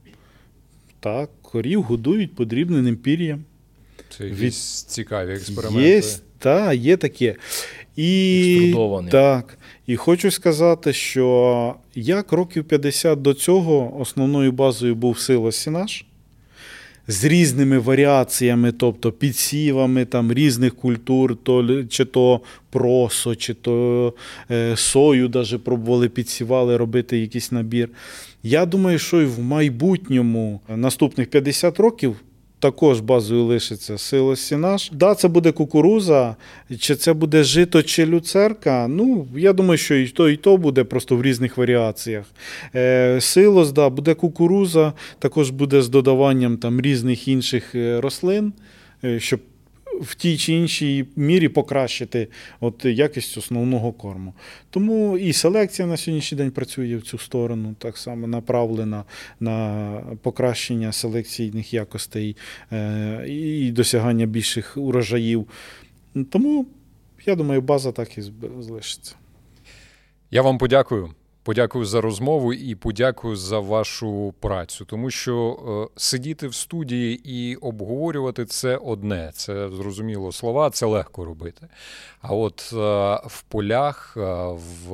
Так, корів годують подрібненим пір'ям. Це якісь Від... цікаві експерименти. Є, так, є таке. І, так, і хочу сказати, що як років п'ятдесят до цього основною базою був силос-сінаж, з різними варіаціями, тобто підсівами там, різних культур, то, чи то просо, чи то е, сою даже пробували, підсівали, робити якийсь набір. Я думаю, що і в майбутньому наступних п'ятдесят років також базою лишиться силос-сінаж. Да, це буде кукуруза, чи це буде жито, чи люцерка. Ну, я думаю, що і то, і то буде просто в різних варіаціях. Е, силос, да, буде кукуруза, також буде з додаванням там різних інших рослин, щоб в тій чи іншій мірі покращити от якість основного корму. Тому і селекція на сьогоднішній день працює в цю сторону, так само направлена на покращення селекційних якостей і досягання більших урожаїв. Тому, я думаю, база так і залишиться. Я вам подякую. Подякую за розмову і подякую за вашу працю, тому що е, сидіти в студії і обговорювати – це одне, це, зрозуміло, слова, це легко робити. А от е, в полях, е, в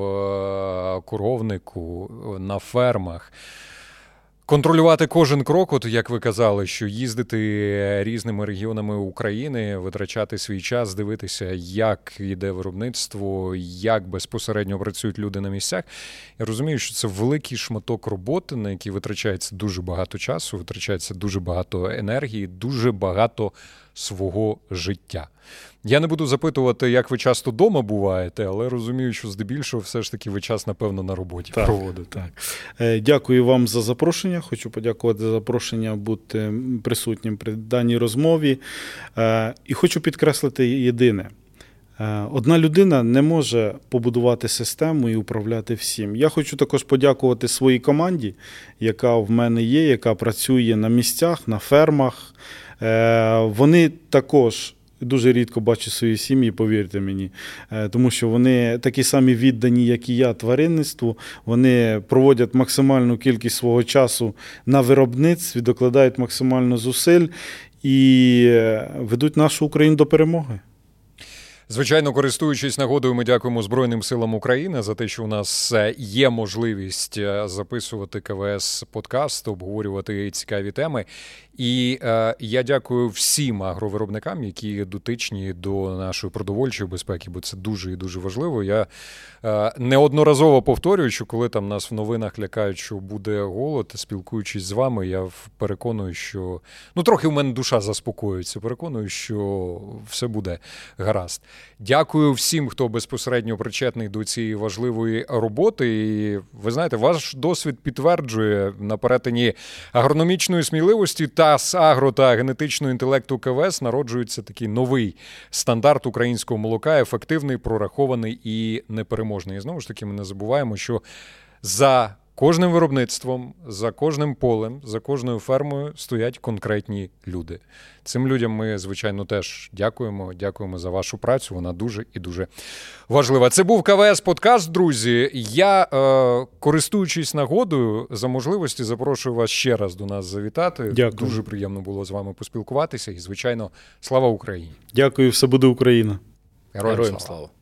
коровнику, на фермах контролювати кожен крок, от як ви казали, що їздити різними регіонами України, витрачати свій час, дивитися, як йде виробництво, як безпосередньо працюють люди на місцях. Я розумію, що це великий шматок роботи, на який витрачається дуже багато часу, витрачається дуже багато енергії, дуже багато свого життя. Я не буду запитувати, як ви часто вдома буваєте, але розумію, що здебільшого все ж таки ви час, напевно, на роботі так, проводите. Так. Дякую вам за запрошення. Хочу подякувати за запрошення бути присутнім при даній розмові. І хочу підкреслити єдине. Одна людина не може побудувати систему і управляти всім. Я хочу також подякувати своїй команді, яка в мене є, яка працює на місцях, на фермах. Вони також дуже рідко бачу свої сім'ї, повірте мені, тому що вони такі самі віддані, як і я, тваринництву. Вони проводять максимальну кількість свого часу на виробництві, докладають максимально зусиль і ведуть нашу Україну до перемоги. Звичайно, користуючись нагодою, ми дякуємо Збройним силам України за те, що у нас є можливість записувати КВС-подкаст, обговорювати цікаві теми. І е, я дякую всім агровиробникам, які дотичні до нашої продовольчої безпеки, бо це дуже і дуже важливо. Я е, неодноразово повторюю, що коли там нас в новинах лякають, що буде голод, спілкуючись з вами, я переконую, що... Ну, трохи в мене душа заспокоюється. Переконую, що все буде гаразд. Дякую всім, хто безпосередньо причетний до цієї важливої роботи. І, ви знаєте, ваш досвід підтверджує на перетині агрономічної сміливості та з агро- та генетичного інтелекту КВС народжується такий новий стандарт українського молока, ефективний, прорахований і непереможний. І знову ж таки, ми не забуваємо, що за кожним виробництвом, за кожним полем, за кожною фермою стоять конкретні люди. Цим людям ми, звичайно, теж дякуємо. Дякуємо за вашу працю. Вона дуже і дуже важлива. Це був КВС-подкаст, друзі. Я, е, користуючись нагодою, за можливості запрошую вас ще раз до нас завітати. Дякую. Дуже приємно було з вами поспілкуватися. І, звичайно, слава Україні! Дякую, все буде Україна. Героям, Героям слава! слава!